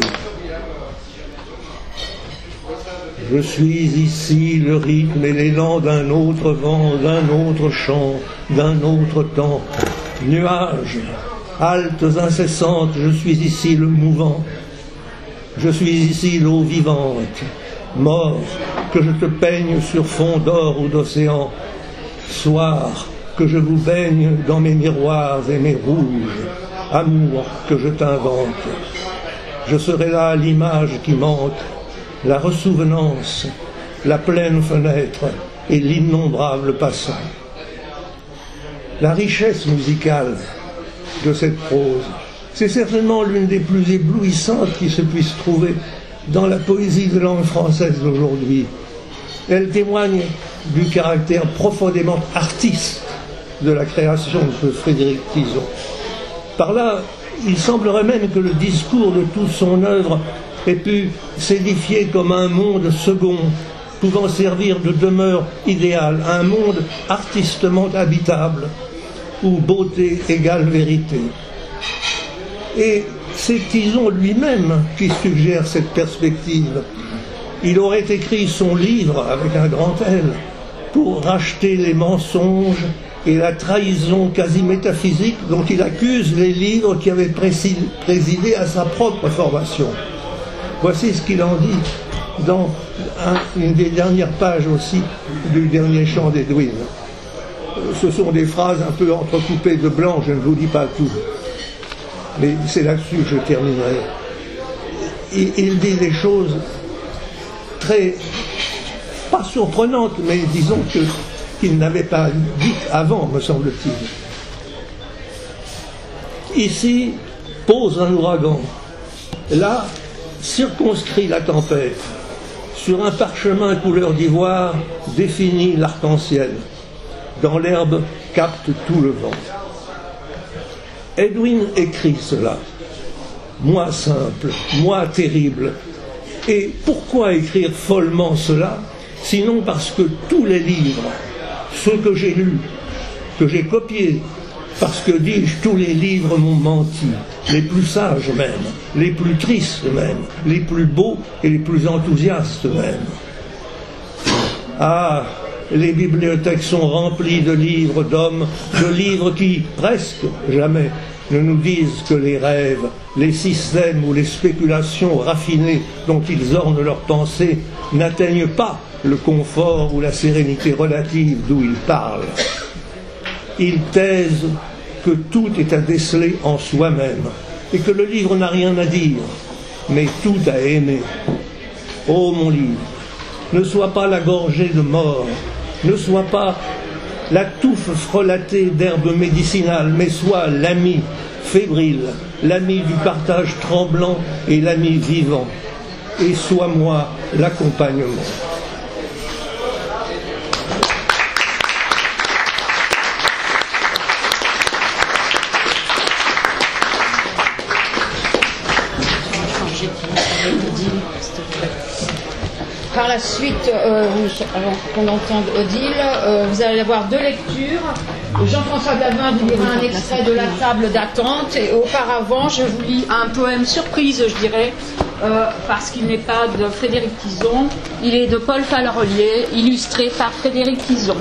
Je suis ici le rythme et l'élan d'un autre vent, d'un autre chant, d'un autre temps. Nuages, haltes incessantes, je suis ici le mouvant. Je suis ici l'eau vivante. Mort, que je te peigne sur fond d'or ou d'océan. Soir, que je vous baigne dans mes miroirs et mes rouges. Amour, que je t'invente. Je serai là l'image qui manque, la ressouvenance, la pleine fenêtre et l'innombrable passant. La richesse musicale de cette prose, c'est certainement l'une des plus éblouissantes qui se puisse trouver dans la poésie de langue française d'aujourd'hui. Elle témoigne du caractère profondément artiste de la création de Frédéric Tison. Par là, il semblerait même que le discours de toute son œuvre ait pu s'édifier comme un monde second, pouvant servir de demeure idéale, un monde artistement habitable, où beauté égale vérité. Et c'est Tison lui-même qui suggère cette perspective. Il aurait écrit son livre, avec un grand L, pour racheter les mensonges et la trahison quasi métaphysique dont il accuse les livres qui avaient présidé à sa propre formation. Voici ce qu'il en dit. dans un, une des dernières pages aussi du dernier chant d'Edwin. Ce sont des phrases un peu entrecoupées de blanc, je ne vous dis pas tout. Mais c'est là-dessus que je terminerai. Il, il dit des choses très, pas surprenantes, mais disons que, qu'il n'avait pas dites avant, me semble-t-il. Ici, pose un ouragan. Là, circonscrit la tempête. Sur un parchemin couleur d'ivoire, définit l'arc-en-ciel. Dans l'herbe, capte tout le vent. Edwin écrit cela. Moi simple, moi terrible. Et pourquoi écrire follement cela? Sinon parce que tous les livres, ceux que j'ai lus, que j'ai copiés, parce que, dis-je, tous les livres m'ont menti, les plus sages même, les plus tristes même, les plus beaux et les plus enthousiastes même. Ah, les bibliothèques sont remplies de livres d'hommes, de livres qui, presque jamais, ne nous disent que les rêves, les systèmes ou les spéculations raffinées dont ils ornent leurs pensées n'atteignent pas le confort ou la sérénité relative d'où ils parlent. Ils taisent que tout est à déceler en soi-même et que le livre n'a rien à dire, mais tout à aimer. Ô mon livre, ne sois pas la gorgée de mort, ne sois pas la touffe frelatée d'herbes médicinales, mais sois l'ami fébrile, l'ami du partage tremblant et l'ami vivant, et sois moi l'accompagnement. Par la suite, euh, avant qu'on entende Odile, euh, vous allez avoir deux lectures. Jean-François Glavin vous lira un extrait de La table d'attente et auparavant, je vous lis un poème surprise, je dirais, euh, parce qu'il n'est pas de Frédéric Tison, il est de Paul Falrolier, illustré par Frédéric Tison.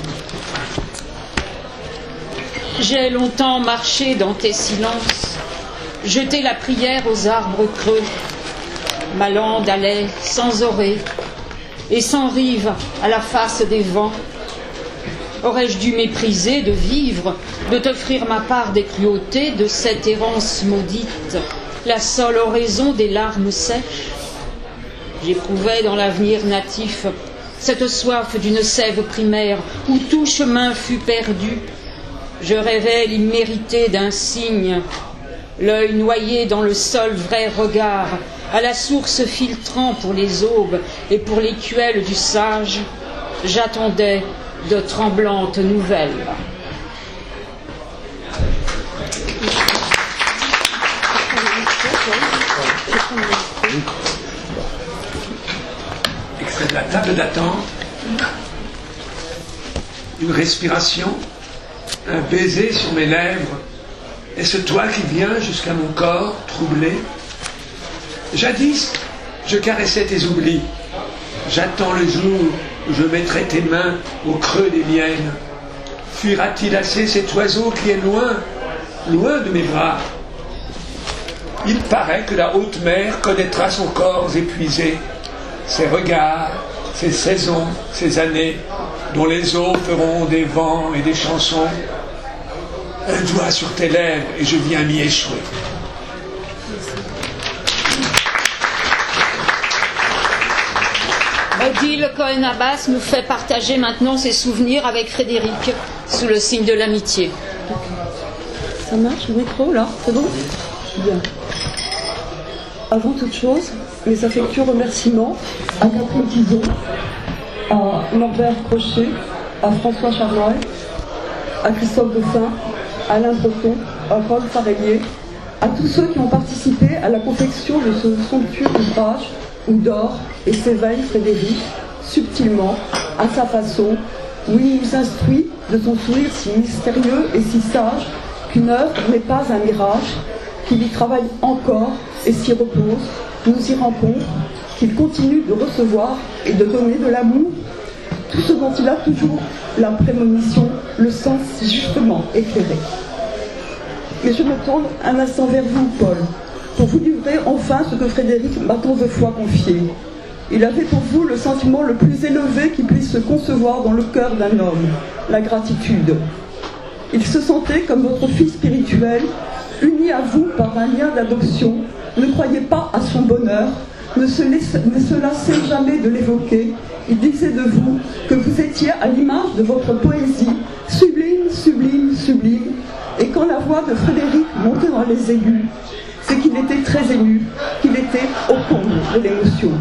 J'ai longtemps marché dans tes silences, jeté la prière aux arbres creux. Ma lande allait sans orée et sans rive à la face des vents. Aurais-je dû mépriser de vivre, de t'offrir ma part des cruautés de cette errance maudite, la seule oraison des larmes sèches? J'éprouvais dans l'avenir natif cette soif d'une sève primaire où tout chemin fut perdu. Je rêvais l'immérité d'un cygne, l'œil noyé dans le seul vrai regard, à la source filtrant pour les aubes et pour l'écuelle du sage, j'attendais de tremblantes nouvelles. Extrait de La table d'attente, une respiration, un baiser sur mes lèvres. Est-ce toi qui viens jusqu'à mon corps troublé? Jadis, je caressais tes oublis. J'attends le jour où je mettrai tes mains au creux des miennes. Fuira-t-il assez cet oiseau qui est loin, loin de mes bras? Il paraît que la haute mer connaîtra son corps épuisé, ses regards, ses saisons, ses années, dont les eaux feront des vents et des chansons. Un doigt sur tes lèvres et je viens m'y échouer. Odile Cohen-Abbas nous fait partager maintenant ses souvenirs avec Frédéric sous le signe de l'amitié. Ça marche le micro là? C'est bon? Bien. Avant toute chose, mes affectueux remerciements à Catherine Tison, à Norbert Crochet, à François Charnoy, à Christophe Dauphin, à Alain Breton, à Paul Farellier, à tous ceux qui ont participé à la confection de ce somptueux ouvrage où dort et s'éveille Frédéric, subtilement, à sa façon, où il nous instruit de son sourire si mystérieux et si sage qu'une œuvre n'est pas un mirage, qu'il y travaille encore et s'y repose, nous y rencontre, qu'il continue de recevoir et de donner de l'amour, tout ce dont il a toujours la prémonition, le sens justement éclairé. Mais je me tourne un instant vers vous, Paul, pour vous livrer enfin ce que Frédéric m'a tant de fois confié. Il avait pour vous le sentiment le plus élevé qui puisse se concevoir dans le cœur d'un homme, la gratitude. Il se sentait comme votre fils spirituel, uni à vous par un lien d'adoption, ne croyait pas à son bonheur, ne se, laisse, ne se lassait jamais de l'évoquer. Il disait de vous que vous étiez à l'image de votre poésie, sublime, sublime, sublime. Et quand la voix de Frédéric montait dans les aigus, c'est qu'il était très ému, qu'il était au comble de l'émotion.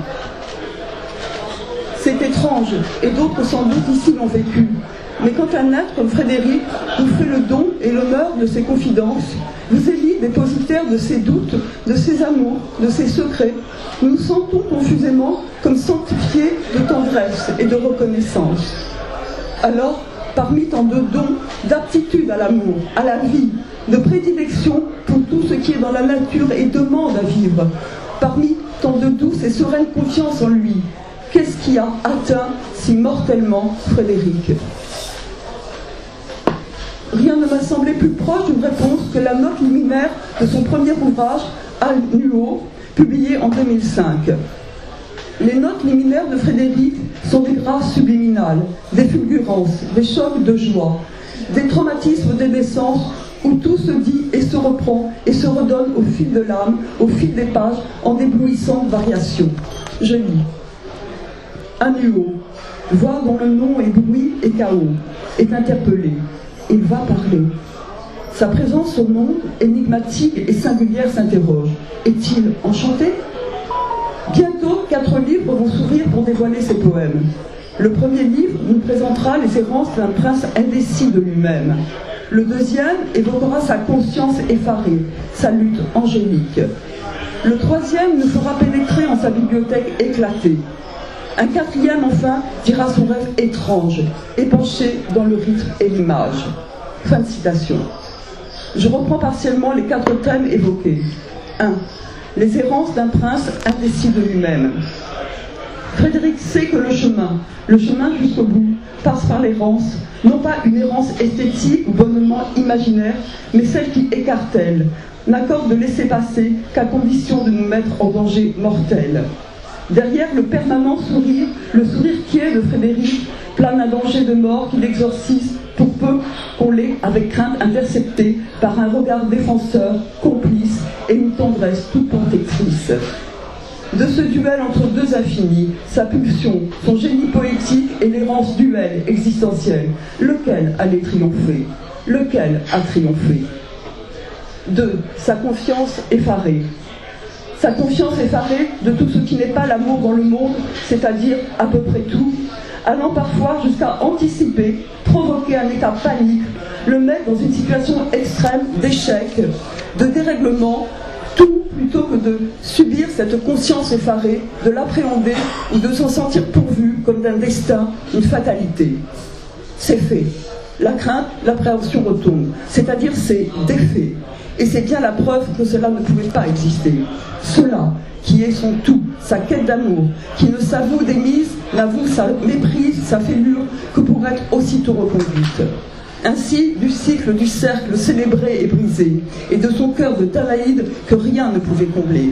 C'est étrange, et d'autres sans doute ici l'ont vécu. Mais quand un être comme Frédéric vous fait le don et l'honneur de ses confidences, vous élit dépositaire de ses doutes, de ses amours, de ses secrets, nous nous sentons confusément comme sanctifiés de tendresse et de reconnaissance. Alors, parmi tant de dons, d'aptitude à l'amour, à la vie, de prédilection pour tout ce qui est dans la nature et demande à vivre, parmi tant de douce et sereine confiance en lui, qu'est-ce qui a atteint si mortellement Frédéric ? Rien ne m'a semblé plus proche d'une réponse que la note liminaire de son premier ouvrage, Annuaux, publié en deux mille cinq. Les notes liminaires de Frédéric sont des grâces subliminales, des fulgurances, des chocs de joie, des traumatismes des naissances où tout se dit et se reprend et se redonne au fil de l'âme, au fil des pages, en d'éblouissantes variations. Je lis. Annuaux, voix dont le nom est bruit et chaos, est interpellé. Il va parler. Sa présence au monde, énigmatique et singulière, s'interroge. Est-il enchanté ? Bientôt, quatre livres vont s'ouvrir pour dévoiler ses poèmes. Le premier livre nous présentera les errances d'un prince indécis de lui-même. Le deuxième évoquera sa conscience effarée, sa lutte angélique. Le troisième nous fera pénétrer en sa bibliothèque éclatée. Un quatrième, enfin, dira son rêve étrange, épanché dans le rythme et l'image. Fin de citation. Je reprends partiellement les quatre thèmes évoqués. un. Les errances d'un prince indécis de lui-même. Frédéric sait que le chemin, le chemin jusqu'au bout, passe par l'errance, non pas une errance esthétique ou bonnement imaginaire, mais celle qui écartèle, n'accorde de laisser passer qu'à condition de nous mettre en danger mortel. Derrière le permanent sourire, le sourire qui est de Frédéric, plane un danger de mort qu'il exorcise pour peu qu'on l'ait avec crainte intercepté par un regard défenseur, complice et une tendresse toute protectrice. De ce duel entre deux infinis, sa pulsion, son génie poétique et l'errance duel existentielle, lequel allait triompher? Lequel a triomphé? deux. Sa confiance effarée. Sa confiance effarée de tout ce qui n'est pas l'amour dans le monde, c'est-à-dire à peu près tout, allant parfois jusqu'à anticiper, provoquer un état panique, le mettre dans une situation extrême d'échec, de dérèglement, tout plutôt que de subir cette conscience effarée, de l'appréhender ou de s'en sentir pourvu comme d'un destin, une fatalité. C'est fait. La crainte, l'appréhension retombe, c'est-à-dire c'est défait. Et c'est bien la preuve que cela ne pouvait pas exister. Cela, qui est son tout, sa quête d'amour, qui ne s'avoue démise, n'avoue sa méprise, sa fêlure, que pour être aussitôt reconduite. Ainsi, du cycle du cercle célébré et brisé, et de son cœur de Danaïde que rien ne pouvait combler.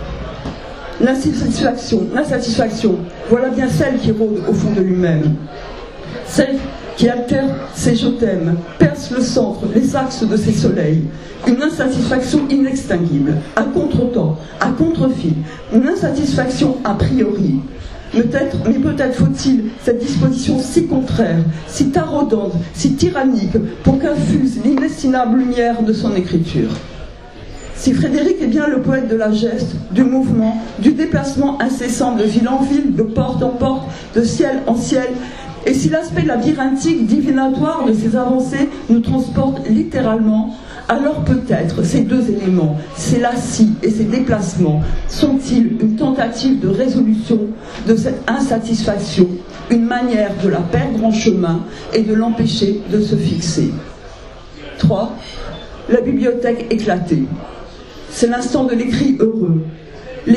L'insatisfaction, l'insatisfaction, voilà bien celle qui rôde au fond de lui-même. Celle qui altère ses je t'aime, perce le centre, les axes de ses soleils. Une insatisfaction inextinguible, à contre-temps, à contre-fil, une insatisfaction a priori. Peut-être, mais peut-être faut-il cette disposition si contraire, si taraudante, si tyrannique, pour qu'infuse l'inestimable lumière de son écriture. Si Frédéric est bien le poète de la geste, du mouvement, du déplacement incessant de ville en ville, de porte en porte, de ciel en ciel, et si l'aspect labyrinthique, divinatoire de ses avancées nous transporte littéralement, alors peut-être ces deux éléments, ces lacis et ces déplacements, sont-ils une tentative de résolution de cette insatisfaction, une manière de la perdre en chemin et de l'empêcher de se fixer. trois. La bibliothèque éclatée. C'est l'instant de l'écrit heureux. L'écrit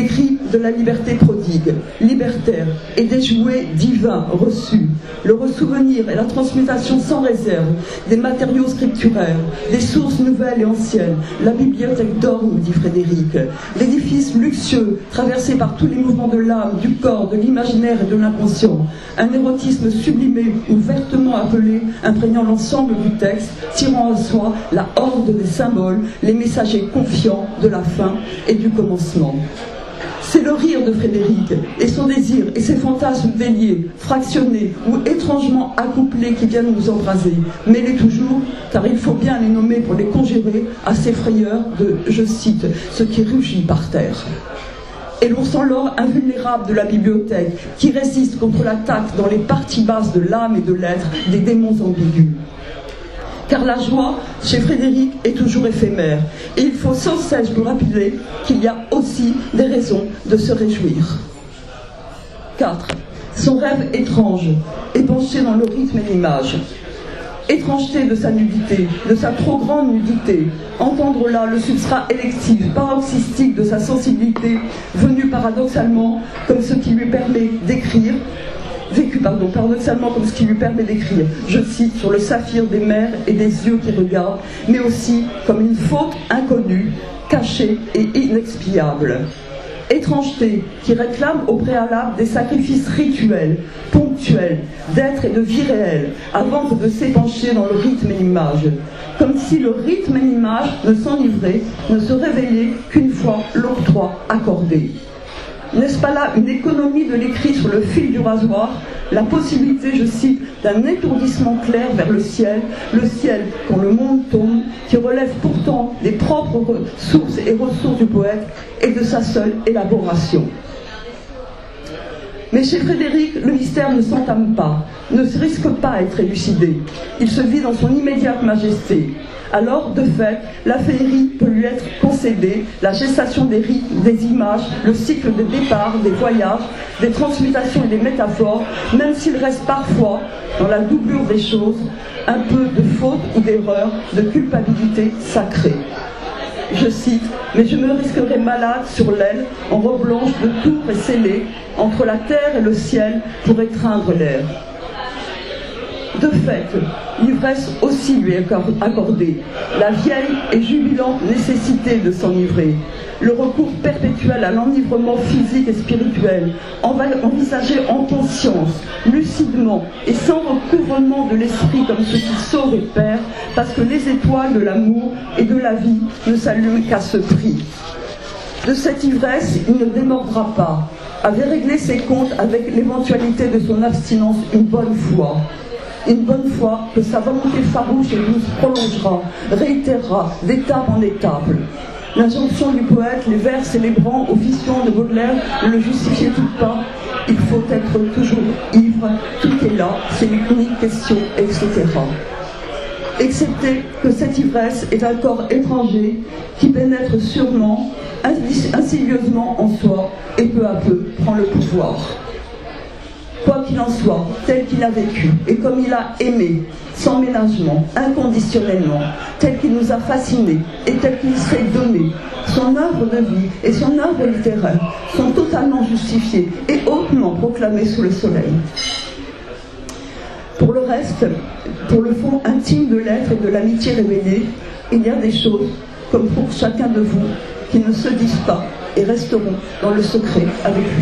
de la liberté prodigue, libertaire, et des jouets divins reçus, le ressouvenir et la transmutation sans réserve des matériaux scripturaires, des sources nouvelles et anciennes, la bibliothèque d'or, nous dit Frédéric, l'édifice luxueux traversé par tous les mouvements de l'âme, du corps, de l'imaginaire et de l'inconscient, un érotisme sublimé, ouvertement appelé, imprégnant l'ensemble du texte, tirant en soi la horde des symboles, les messagers confiants de la fin et du commencement. C'est le rire de Frédéric, et son désir, et ses fantasmes déliés, fractionnés ou étrangement accouplés qui viennent nous embraser, mêlés toujours, car il faut bien les nommer pour les conjurer, à ces frayeurs de, je cite, ce qui rugit par terre. Et l'on sent l'or invulnérable de la bibliothèque, qui résiste contre l'attaque dans les parties basses de l'âme et de l'être des démons ambigus. Car la joie, chez Frédéric, est toujours éphémère. Et il faut sans cesse nous rappeler qu'il y a aussi des raisons de se réjouir. quatre. Son rêve étrange, épanché dans le rythme et l'image. Étrangeté de sa nudité, de sa trop grande nudité, entendre là le substrat électif, paroxystique de sa sensibilité, venu paradoxalement comme ce qui lui permet d'écrire, vécu pardon, paradoxalement comme ce qui lui permet d'écrire, je cite, sur le saphir des mers et des yeux qui regardent, mais aussi comme une faute inconnue, cachée et inexpiable. Étrangeté qui réclame au préalable des sacrifices rituels, ponctuels, d'être et de vie réelle, avant de s'épancher dans le rythme et l'image. Comme si le rythme et l'image de s'enivrer ne se révélaient qu'une fois l'octroi accordé. N'est-ce pas là une économie de l'écrit sur le fil du rasoir, la possibilité, je cite, d'un étourdissement clair vers le ciel, le ciel quand le monde tombe, qui relève pourtant des propres sources et ressources du poète et de sa seule élaboration. Mais chez Frédéric, le mystère ne s'entame pas, ne se risque pas à être élucidé. Il se vit dans son immédiate majesté. Alors, de fait, la féerie peut lui être concédée, la gestation des rites, des images, le cycle des départs, des voyages, des transmutations et des métaphores, même s'il reste parfois, dans la doublure des choses, un peu de faute ou d'erreur, de culpabilité sacrée. Je cite, « Mais je me risquerais malade sur l'aile, en robe blanche de tours et scellée, entre la terre et le ciel, pour étreindre l'air. » De fait, l'ivresse aussi lui est accordée, la vieille et jubilante nécessité de s'enivrer, le recours perpétuel à l'enivrement physique et spirituel, envisagé en conscience, lucidement et sans recouvrement de l'esprit comme ce qui sauve et perd, parce que les étoiles de l'amour et de la vie ne s'allument qu'à ce prix. De cette ivresse, il ne démordra pas, avait réglé ses comptes avec l'éventualité de son abstinence une bonne fois. Une bonne fois que sa volonté farouche et douce prolongera, réitérera d'étape en étape. L'injonction du poète, les vers célébrant aux visions de Baudelaire ne le justifiait tout pas. Il faut être toujours ivre, tout est là, c'est l'unique question, et cetera. Excepté que cette ivresse est un corps étranger qui pénètre sûrement, insidieusement en soi, et peu à peu prend le pouvoir. Quoi qu'il en soit, tel qu'il a vécu, et comme il a aimé, sans ménagement, inconditionnellement, tel qu'il nous a fascinés, et tel qu'il s'est donné, son œuvre de vie et son œuvre littéraire sont totalement justifiés et hautement proclamés sous le soleil. Pour le reste, pour le fond intime de l'être et de l'amitié révélée, il y a des choses, comme pour chacun de vous, qui ne se disent pas et resteront dans le secret avec lui.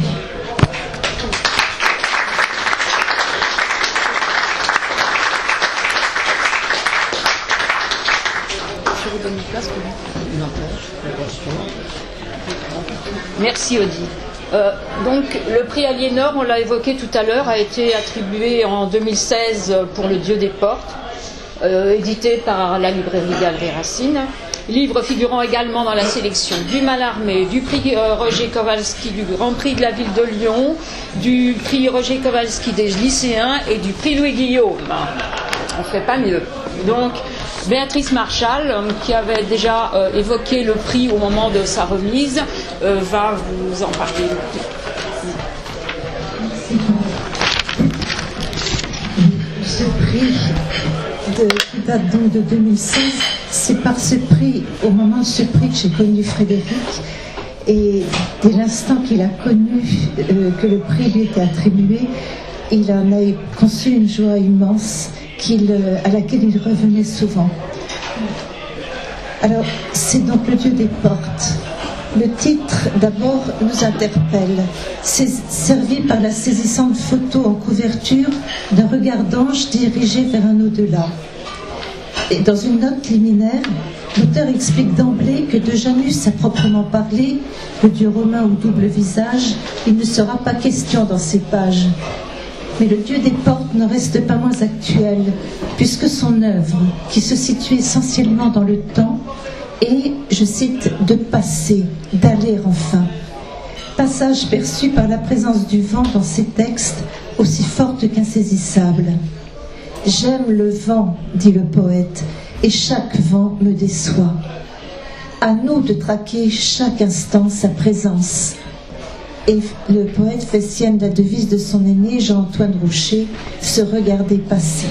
Merci Odile. Euh, donc le prix Aliénor, on l'a évoqué tout à l'heure, a été attribué en deux mille seize pour Le Dieu des Portes, euh, édité par la librairie Galerie Racine. Livre figurant également dans la sélection du Mallarmé, du prix euh, Roger Kowalski, du Grand Prix de la ville de Lyon, du prix Roger Kowalski des lycéens et du prix Louis Guillaume. On ne fait pas mieux. Donc Béatrice Marchal, qui avait déjà euh, évoqué le prix au moment de sa remise, euh, va vous en parler. Ce prix de, qui date donc de deux mille seize, c'est par ce prix, au moment de ce prix que j'ai connu Frédéric, Et dès l'instant qu'il a connu euh, que le prix lui était attribué, il en a conçu une joie immense qu'il, euh, à laquelle il revenait souvent. Alors, c'est donc le Dieu des portes. Le titre, d'abord, nous interpelle. C'est servi par la saisissante photo en couverture d'un regard d'ange dirigé vers un au-delà. Et dans une note liminaire, l'auteur explique d'emblée que de Janus à proprement parler, le dieu romain au double visage, il ne sera pas question dans ces pages. Mais le Dieu des portes ne reste pas moins actuel, puisque son œuvre, qui se situe essentiellement dans le temps, est, je cite, de passer, d'aller enfin. Passage perçu par la présence du vent dans ces textes, aussi forte qu'insaisissable. J'aime le vent, dit le poète, et chaque vent me déçoit. À nous de traquer chaque instant sa présence. Et le poète fait sienne la devise de son aîné, Jean-Antoine Roucher, se regarder passer.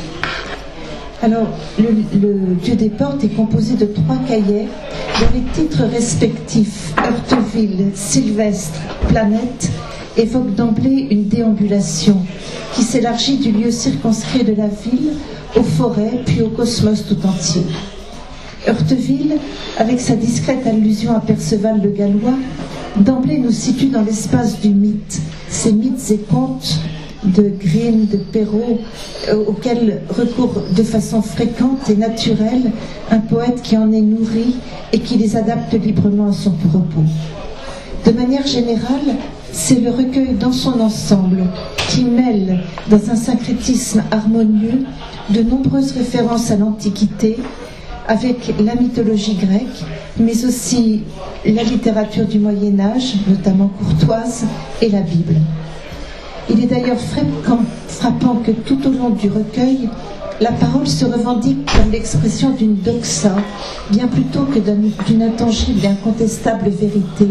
Alors, le, le Dieu des portes est composé de trois cahiers dont les titres respectifs, Heurteville, Sylvestre, Planète, évoquent d'emblée une déambulation qui s'élargit du lieu circonscrit de la ville aux forêts puis au cosmos tout entier. Heurteville, avec sa discrète allusion à Perceval le Gallois, d'emblée nous situe dans l'espace du mythe, ces mythes et contes de Grimm, de Perrault, euh, auxquels recourt de façon fréquente et naturelle un poète qui en est nourri et qui les adapte librement à son propos. De manière générale, c'est le recueil dans son ensemble qui mêle, dans un syncrétisme harmonieux, de nombreuses références à l'Antiquité, avec la mythologie grecque, mais aussi la littérature du Moyen-Âge, notamment courtoise, et la Bible. Il est d'ailleurs frappant que tout au long du recueil, la parole se revendique comme l'expression d'une doxa, bien plutôt que d'une intangible et incontestable vérité.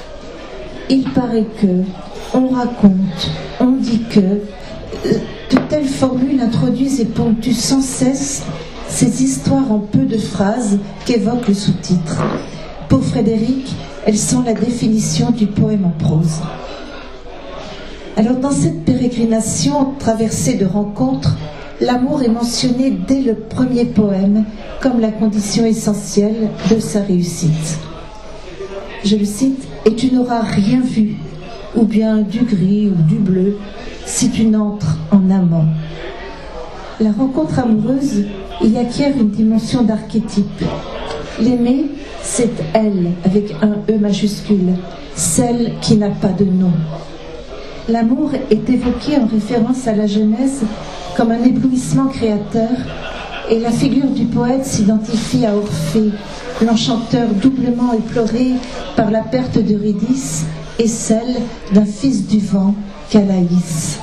Il paraît que, on raconte, on dit que, de telles formules introduisent et ponctuent sans cesse ces histoires en peu de phrases qu'évoque le sous-titre. Pour Frédéric, elles sont la définition du poème en prose. Alors dans cette pérégrination traversée de rencontres, l'amour est mentionné dès le premier poème comme la condition essentielle de sa réussite. Je le cite, « Et tu n'auras rien vu, ou bien du gris ou du bleu, si tu n'entres en amant. » La rencontre amoureuse y acquiert une dimension d'archétype. L'aimer, c'est elle, avec un E majuscule, celle qui n'a pas de nom. L'amour est évoqué en référence à la Genèse comme un éblouissement créateur, et la figure du poète s'identifie à Orphée, l'enchanteur doublement éploré par la perte d'Eurydice et celle d'un fils du vent, Calaïs.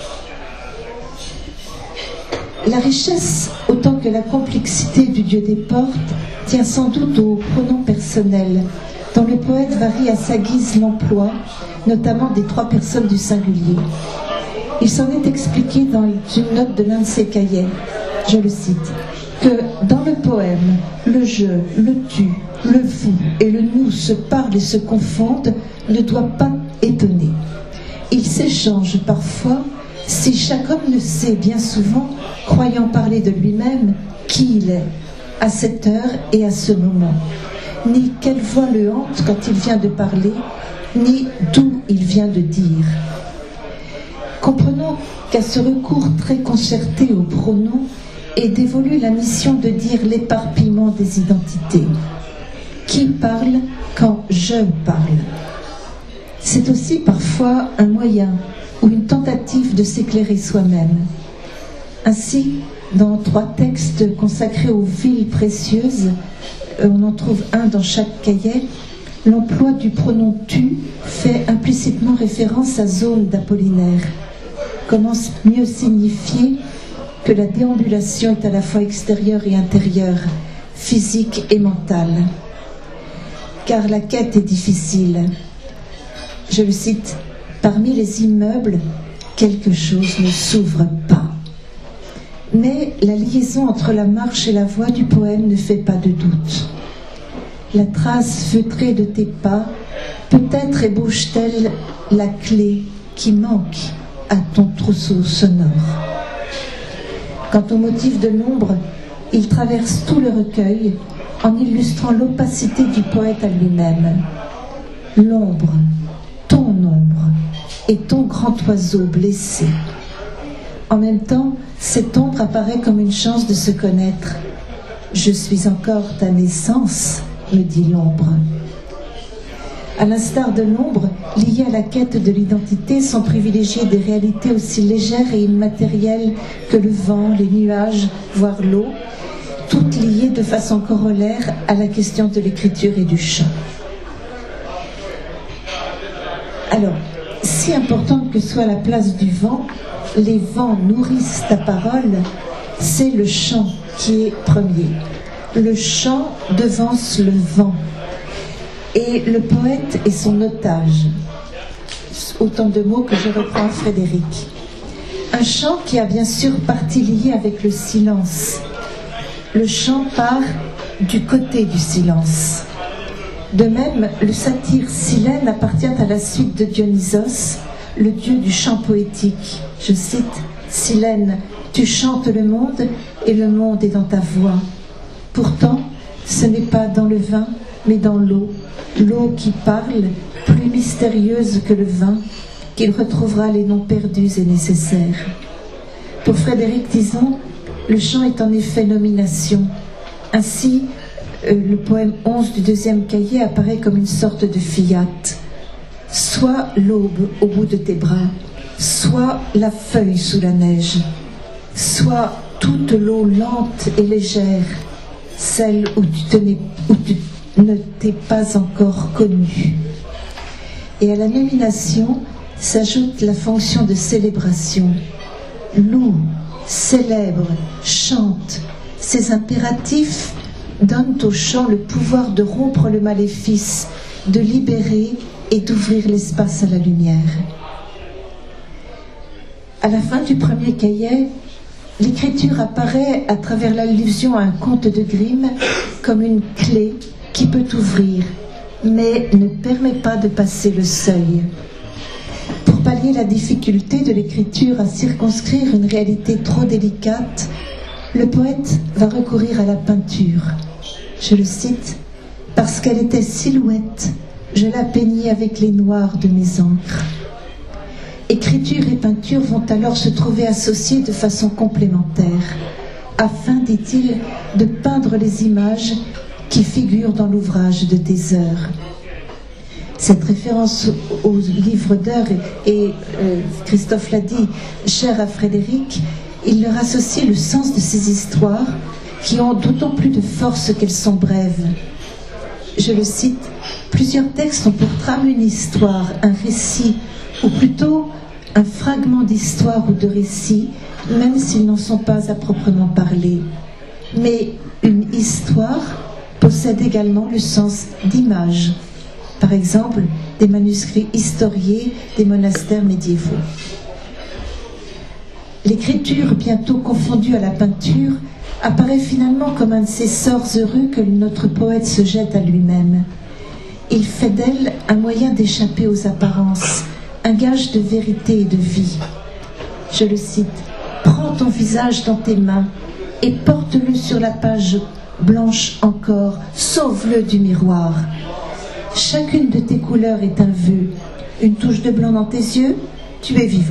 La richesse, autant que la complexité du Dieu des portes, tient sans doute au pronom personnel, dont le poète varie à sa guise l'emploi, notamment des trois personnes du singulier. Il s'en est expliqué dans une note de l'un de ses cahiers, je le cite, que dans le poème, le je, le tu, le vous et le nous se parlent et se confondent ne doit pas étonner. Ils s'échangent parfois, si chaque homme ne sait bien souvent, croyant parler de lui-même, qui il est, à cette heure et à ce moment, ni quelle voix le hante quand il vient de parler, ni d'où il vient de dire. Comprenons qu'à ce recours très concerté aux pronoms est dévolue la mission de dire l'éparpillement des identités. Qui parle quand je parle? C'est aussi parfois un moyen ou une tentative de s'éclairer soi-même. Ainsi, dans trois textes consacrés aux villes précieuses, on en trouve un dans chaque cahier, l'emploi du pronom « tu » fait implicitement référence à Zone d'Apollinaire. Comment mieux signifier que la déambulation est à la fois extérieure et intérieure, physique et mentale. Car la quête est difficile. Je le cite, « Parmi les immeubles, quelque chose ne s'ouvre pas. » Mais la liaison entre la marche et la voix du poème ne fait pas de doute. la trace feutrée de tes pas, peut-être ébauche-t-elle la clé qui manque à ton trousseau sonore. Quant au motif de l'ombre, il traverse tout le recueil en illustrant l'opacité du poète à lui-même. L'ombre, ton ombre, et ton grand oiseau blessé. En même temps, cette ombre apparaît comme une chance de se connaître. Je suis encore ta naissance, me dit l'ombre. À l'instar de l'ombre, liées à la quête de l'identité, sont privilégiées des réalités aussi légères et immatérielles que le vent, les nuages, voire l'eau, toutes liées de façon corollaire à la question de l'écriture et du chant. Alors, si importante que soit la place du vent, les vents nourrissent ta parole, c'est le chant qui est premier. Le chant devance le vent. Et le poète est son otage. Autant de mots que je reprends à Frédéric. Un chant qui a bien sûr partie liée avec le silence. Le chant part du côté du silence. De même, le satyre Silène appartient à la suite de Dionysos, le dieu du chant poétique. Je cite, « Silène, tu chantes le monde et le monde est dans ta voix. Pourtant, ce n'est pas dans le vin, mais dans l'eau, l'eau qui parle, plus mystérieuse que le vin, qu'il retrouvera les noms perdus et nécessaires. » Pour Frédéric Tison, le chant est en effet nomination. Ainsi, euh, le poème onze du deuxième cahier apparaît comme une sorte de fiat. Soit l'aube au bout de tes bras, soit la feuille sous la neige, soit toute l'eau lente et légère, celle où tu, tenais, où tu ne t'es pas encore connu. Et à la nomination s'ajoute la fonction de célébration. Loue, célèbre, chante. Ces impératifs donnent au chant le pouvoir de rompre le maléfice, de libérer et d'ouvrir l'espace à la lumière. À la fin du premier cahier, l'écriture apparaît à travers l'allusion à un conte de Grimm comme une clé qui peut ouvrir, mais ne permet pas de passer le seuil. Pour pallier la difficulté de l'écriture à circonscrire une réalité trop délicate, le poète va recourir à la peinture. Je le cite, « Parce qu'elle était silhouette, je la peignis avec les noirs de mes encres. » Écriture et peinture vont alors se trouver associées de façon complémentaire, afin, dit-il, de peindre les images qui figurent dans l'ouvrage de tes heures. Cette référence au livre d'heures est, et euh, Christophe l'a dit, cher à Frédéric, il leur associe le sens de ces histoires qui ont d'autant plus de force qu'elles sont brèves. Je le cite, « Plusieurs textes ont pour trame une histoire, un récit, ou plutôt un fragment d'histoire ou de récit, même s'ils n'en sont pas à proprement parler. Mais une histoire possède également le sens d'image. Par exemple, des manuscrits historiés des monastères médiévaux. » L'écriture, bientôt confondue à la peinture, apparaît finalement comme un de ces sorts heureux que notre poète se jette à lui-même. Il fait d'elle un moyen d'échapper aux apparences, un gage de vérité et de vie. Je le cite, « Prends ton visage dans tes mains et porte-le sur la page blanche encore, sauve-le du miroir. Chacune de tes couleurs est un vœu. Une touche de blanc dans tes yeux, tu es vivant. »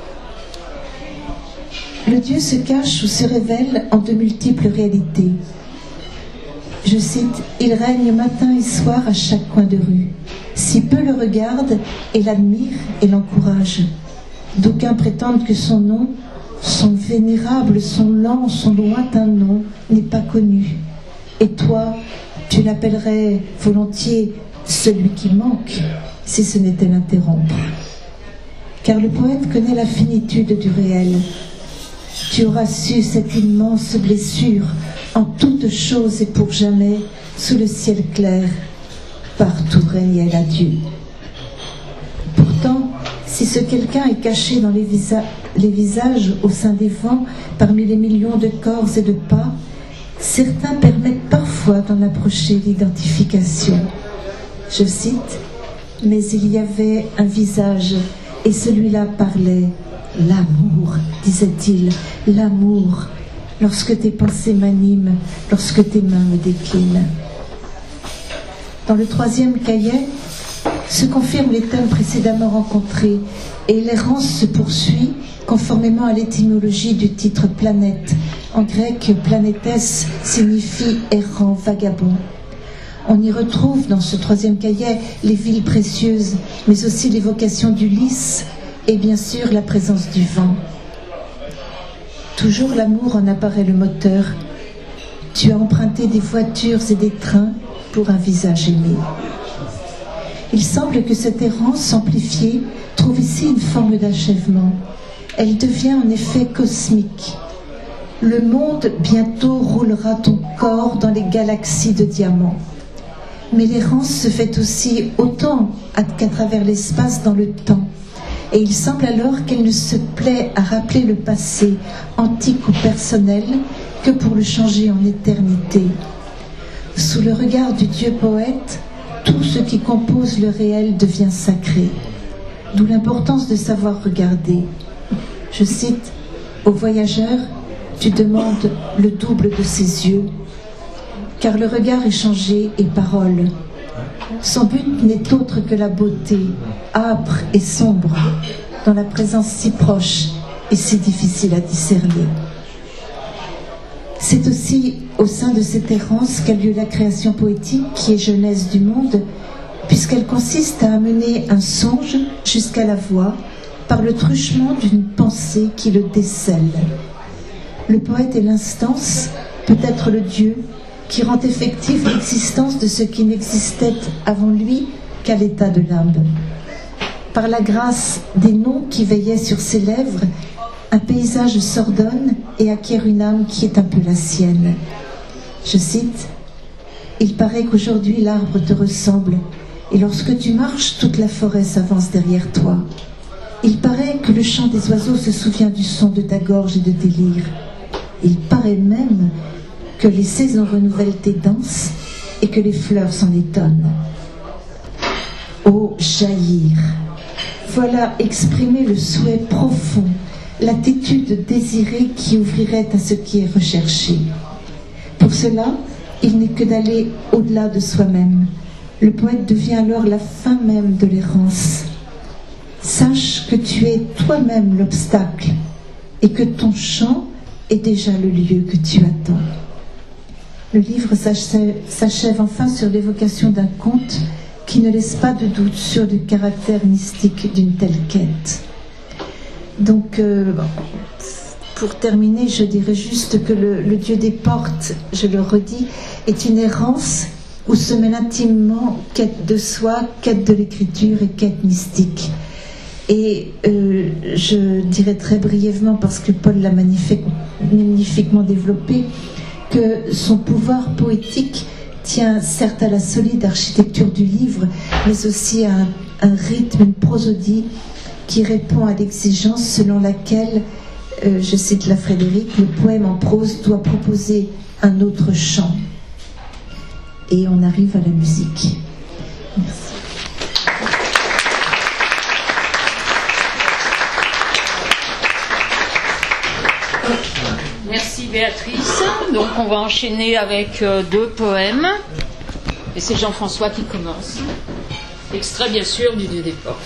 Le Dieu se cache ou se révèle en de multiples réalités. Je cite, « Il règne matin et soir à chaque coin de rue. Si peu le regardent et l'admirent et l'encouragent. D'aucuns prétendent que son nom, son vénérable, son lent, son lointain nom n'est pas connu. Et toi, tu l'appellerais volontiers celui qui manque, si ce n'était l'interrompre. Car le poète connaît la finitude du réel. Tu auras su cette immense blessure en toutes choses et pour jamais, sous le ciel clair, partout régnait l'adieu. Pourtant, si ce quelqu'un est caché dans les, visa les visages au sein des vents, parmi les millions de corps et de pas, Certains permettent parfois d'en approcher l'identification. Je cite, « Mais il y avait un visage, et celui-là parlait. L'amour, disait-il, l'amour, lorsque tes pensées m'animent, lorsque tes mains me déclinent. » Dans le troisième cahier, se confirment les thèmes précédemment rencontrés, et l'errance se poursuit conformément à l'étymologie du titre planète. En grec, planétès signifie errant, vagabond. On y retrouve dans ce troisième cahier les villes précieuses, mais aussi l'évocation d'Ulysse et bien sûr la présence du vent. Toujours l'amour en apparaît le moteur. Tu as emprunté des voitures et des trains pour un visage aimé. Il semble que cette errance amplifiée trouve ici une forme d'achèvement. Elle devient en effet cosmique. Le monde bientôt roulera ton corps dans les galaxies de diamants. Mais l'errance se fait aussi autant qu'à travers l'espace dans le temps. Et il semble alors qu'elle ne se plaît à rappeler le passé, antique ou personnel, que pour le changer en éternité. Sous le regard du Dieu poète, tout ce qui compose le réel devient sacré. D'où l'importance de savoir regarder. Je cite, « Au voyageur, tu demandes le double de ses yeux, car le regard échangé est parole. Son but n'est autre que la beauté, âpre et sombre, dans la présence si proche et si difficile à discerner. » C'est aussi au sein de cette errance qu'a lieu la création poétique qui est jeunesse du monde, puisqu'elle consiste à amener un songe jusqu'à la voix par le truchement d'une pensée qui le décèle. Le poète est l'instance, peut-être le Dieu, qui rend effective l'existence de ce qui n'existait avant lui qu'à l'état de limbe. Par la grâce des noms qui veillaient sur ses lèvres, un paysage s'ordonne et acquiert une âme qui est un peu la sienne. Je cite, « Il paraît qu'aujourd'hui l'arbre te ressemble, et lorsque tu marches, toute la forêt s'avance derrière toi. Il paraît que le chant des oiseaux se souvient du son de ta gorge et de tes lyres. Il paraît même que les saisons renouvellent tes danses et que les fleurs s'en étonnent. Ô jaillir, voilà exprimer le souhait profond, l'attitude désirée qui ouvrirait à ce qui est recherché. Pour cela, il n'est que d'aller au-delà de soi-même. Le poète devient alors la fin même de l'errance. Sache que tu es toi-même l'obstacle et que ton chant est déjà le lieu que tu attends. » Le livre s'achève enfin sur l'évocation d'un conte qui ne laisse pas de doute sur le caractère mystique d'une telle quête. Donc, euh, pour terminer, je dirais juste que le, le Dieu des portes, je le redis, est une errance où se mêle intimement quête de soi, quête de l'écriture et quête mystique. Et euh, je dirais très brièvement, parce que Paul l'a magnifiquement développé, que son pouvoir poétique tient certes à la solide architecture du livre, mais aussi à un, un rythme, une prosodie qui répond à l'exigence selon laquelle, euh, je cite la Frédéric, le poème en prose doit proposer un autre chant. Et on arrive à la musique. Merci. Merci Béatrice. Donc on va enchaîner avec euh, deux poèmes. Et c'est Jean-François qui commence. Extrait bien sûr du Dieu des portes.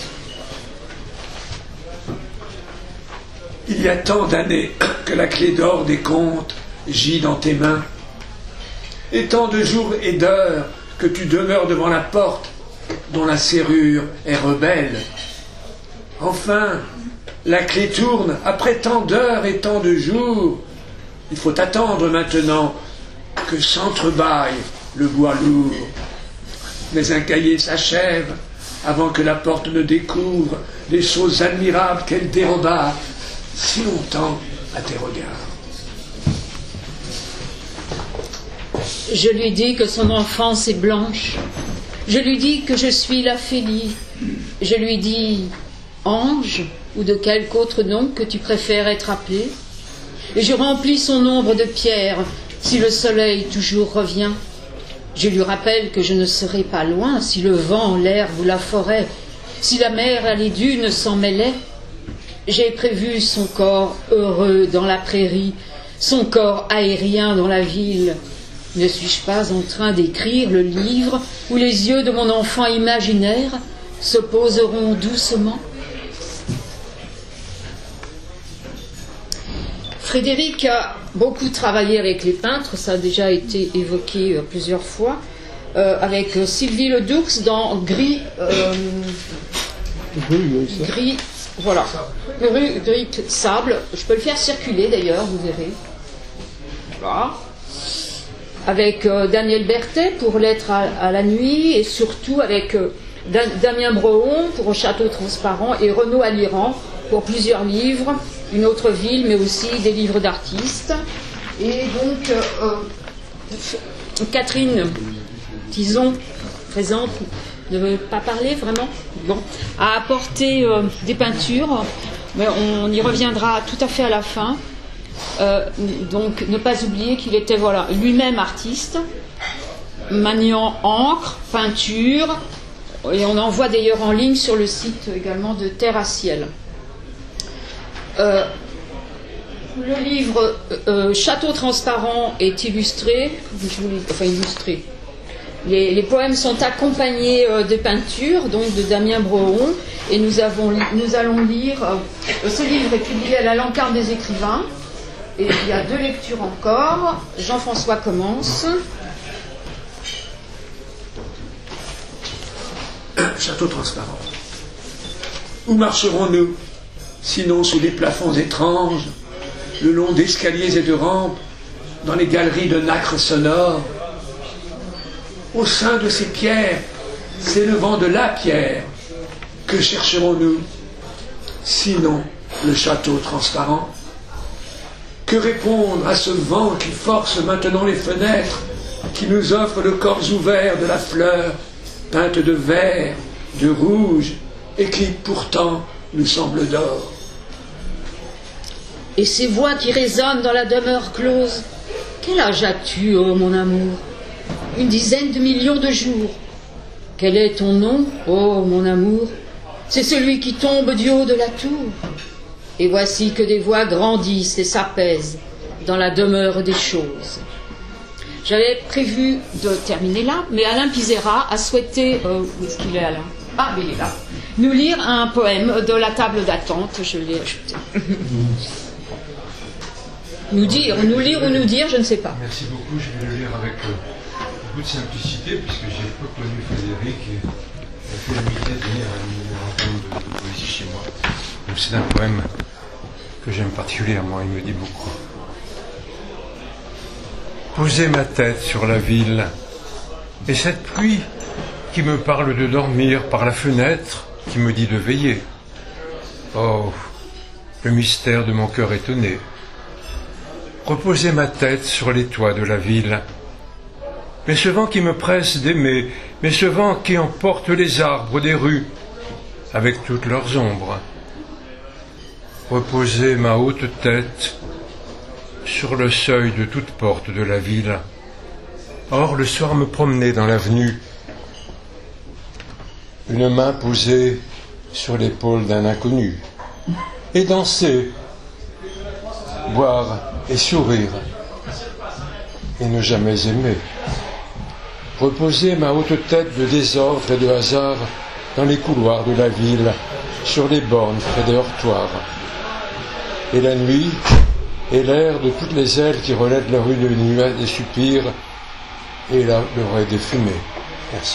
Il y a tant d'années que la clé d'or des contes gît dans tes mains, et tant de jours et d'heures que tu demeures devant la porte dont la serrure est rebelle. Enfin, la clé tourne après tant d'heures et tant de jours. Il faut attendre maintenant que s'entrebâille le bois lourd. Mais un cahier s'achève avant que la porte ne découvre les choses admirables qu'elle déroba si longtemps à tes regards. Je lui dis que son enfance est blanche. Je lui dis que je suis la Félie. Je lui dis ange ou de quelque autre nom que tu préfères être appelé. Et je remplis son ombre de pierre si le soleil toujours revient. Je lui rappelle que je ne serai pas loin si le vent, l'herbe ou la forêt, si la mer et les dunes s'en mêlaient. J'ai prévu son corps heureux dans la prairie, son corps aérien dans la ville. Ne suis-je pas en train d'écrire le livre où les yeux de mon enfant imaginaire se poseront doucement? Frédéric a beaucoup travaillé avec les peintres, ça a déjà été évoqué euh, plusieurs fois, euh, avec euh, Sylvie Ledoux dans Gris, euh, Gris, voilà, Gris, Gris Sable. Je peux le faire circuler d'ailleurs, vous verrez. Voilà. Avec euh, Daniel Berthet pour Lettres à, à la nuit, et surtout avec euh, Damien Brehon pour Château transparent et Renaud Aliran pour plusieurs livres, Une autre ville, mais aussi des livres d'artistes. Et donc, euh, euh, Catherine Tison, présente, ne veut pas parler vraiment, bon, a apporté euh, des peintures, mais on y reviendra tout à fait à la fin. Euh, donc, ne pas oublier qu'il était voilà, lui-même artiste, maniant encre, peinture, et on en voit d'ailleurs en ligne sur le site également de Terre à Ciel. Euh, le livre euh, Château transparent est illustré, enfin illustré. Les, les poèmes sont accompagnés euh, de peintures, donc de Damien Brehon, et nous, avons, nous allons lire. Euh, ce livre est publié à la Lancarne des écrivains, et il y a deux lectures encore. Jean-François commence. Château transparent. Où marcherons-nous, sinon sous des plafonds étranges, le long d'escaliers et de rampes, dans les galeries de nacre sonore? Au sein de ces pierres, s'élevant de la pierre, que chercherons-nous, sinon le château transparent? Que répondre à ce vent qui force maintenant les fenêtres, qui nous offre le corps ouvert de la fleur, peinte de vert, de rouge, et qui pourtant nous semble d'or? Et ces voix qui résonnent dans la demeure close, quel âge as-tu, ô mon amour? Une dizaine de millions de jours. Quel est ton nom, ô mon amour? C'est celui qui tombe du haut de la tour. Et voici que des voix grandissent et s'apaisent dans la demeure des choses. J'avais prévu de terminer là, mais Alain Pizera a souhaité, euh, où est-ce qu'il est Alain? Ah, il est là. Nous lire un poème de la table d'attente, je l'ai ajouté. Nous dire, nous lire ou nous dire, je ne sais pas. Merci beaucoup, je vais le lire avec euh, beaucoup de simplicité, puisque j'ai peu connu Frédéric et il a fait l'amitié de venir à une rencontre de, de poésie chez moi. Donc c'est un poème que j'aime particulièrement, il me dit beaucoup. Poser ma tête sur la ville, et cette pluie qui me parle de dormir par la fenêtre, qui me dit de veiller. Oh, le mystère de mon cœur étonné. Reposer ma tête sur les toits de la ville. Mais ce vent qui me presse d'aimer, mais ce vent qui emporte les arbres des rues, avec toutes leurs ombres. Reposer ma haute tête sur le seuil de toute porte de la ville. Or, le soir me promener dans l'avenue, une main posée sur l'épaule d'un inconnu, et danser, boire et sourire, et ne jamais aimer. Reposer ma haute tête de désordre et de hasard dans les couloirs de la ville, sur les bornes près des heurtoirs. Et la nuit, et l'air de toutes les ailes qui relèvent la rue de nuages et soupirs, et là, l'oreille des fumées. Merci.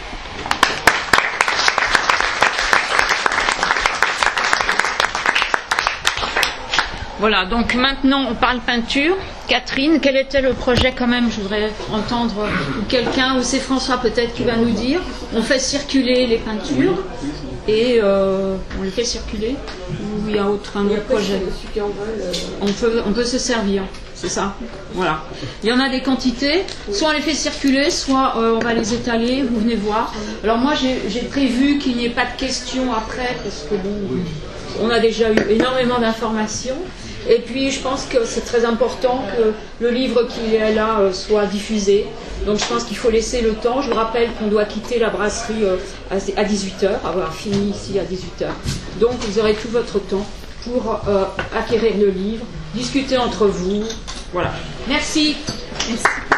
Voilà, donc maintenant on parle peinture. Catherine, quel était le projet quand même? Je voudrais entendre quelqu'un, ou c'est François peut-être qui va nous dire. On fait circuler les peintures et euh, on les fait circuler, ou il y a autre, un autre projet? On peut, on peut se servir, c'est ça. Voilà. Il y en a des quantités, soit on les fait circuler, soit euh, on va les étaler, vous venez voir. Alors moi j'ai prévu qu'il n'y ait pas de questions après, parce que bon, on a déjà eu énormément d'informations. Et puis je pense que c'est très important que le livre qui est là euh, soit diffusé. Donc je pense qu'il faut laisser le temps. Je vous rappelle qu'on doit quitter la brasserie euh, à dix-huit heures, avoir fini ici à dix-huit heures. Donc vous aurez tout votre temps pour euh, acquérir le livre, discuter entre vous. Voilà. Merci. Merci.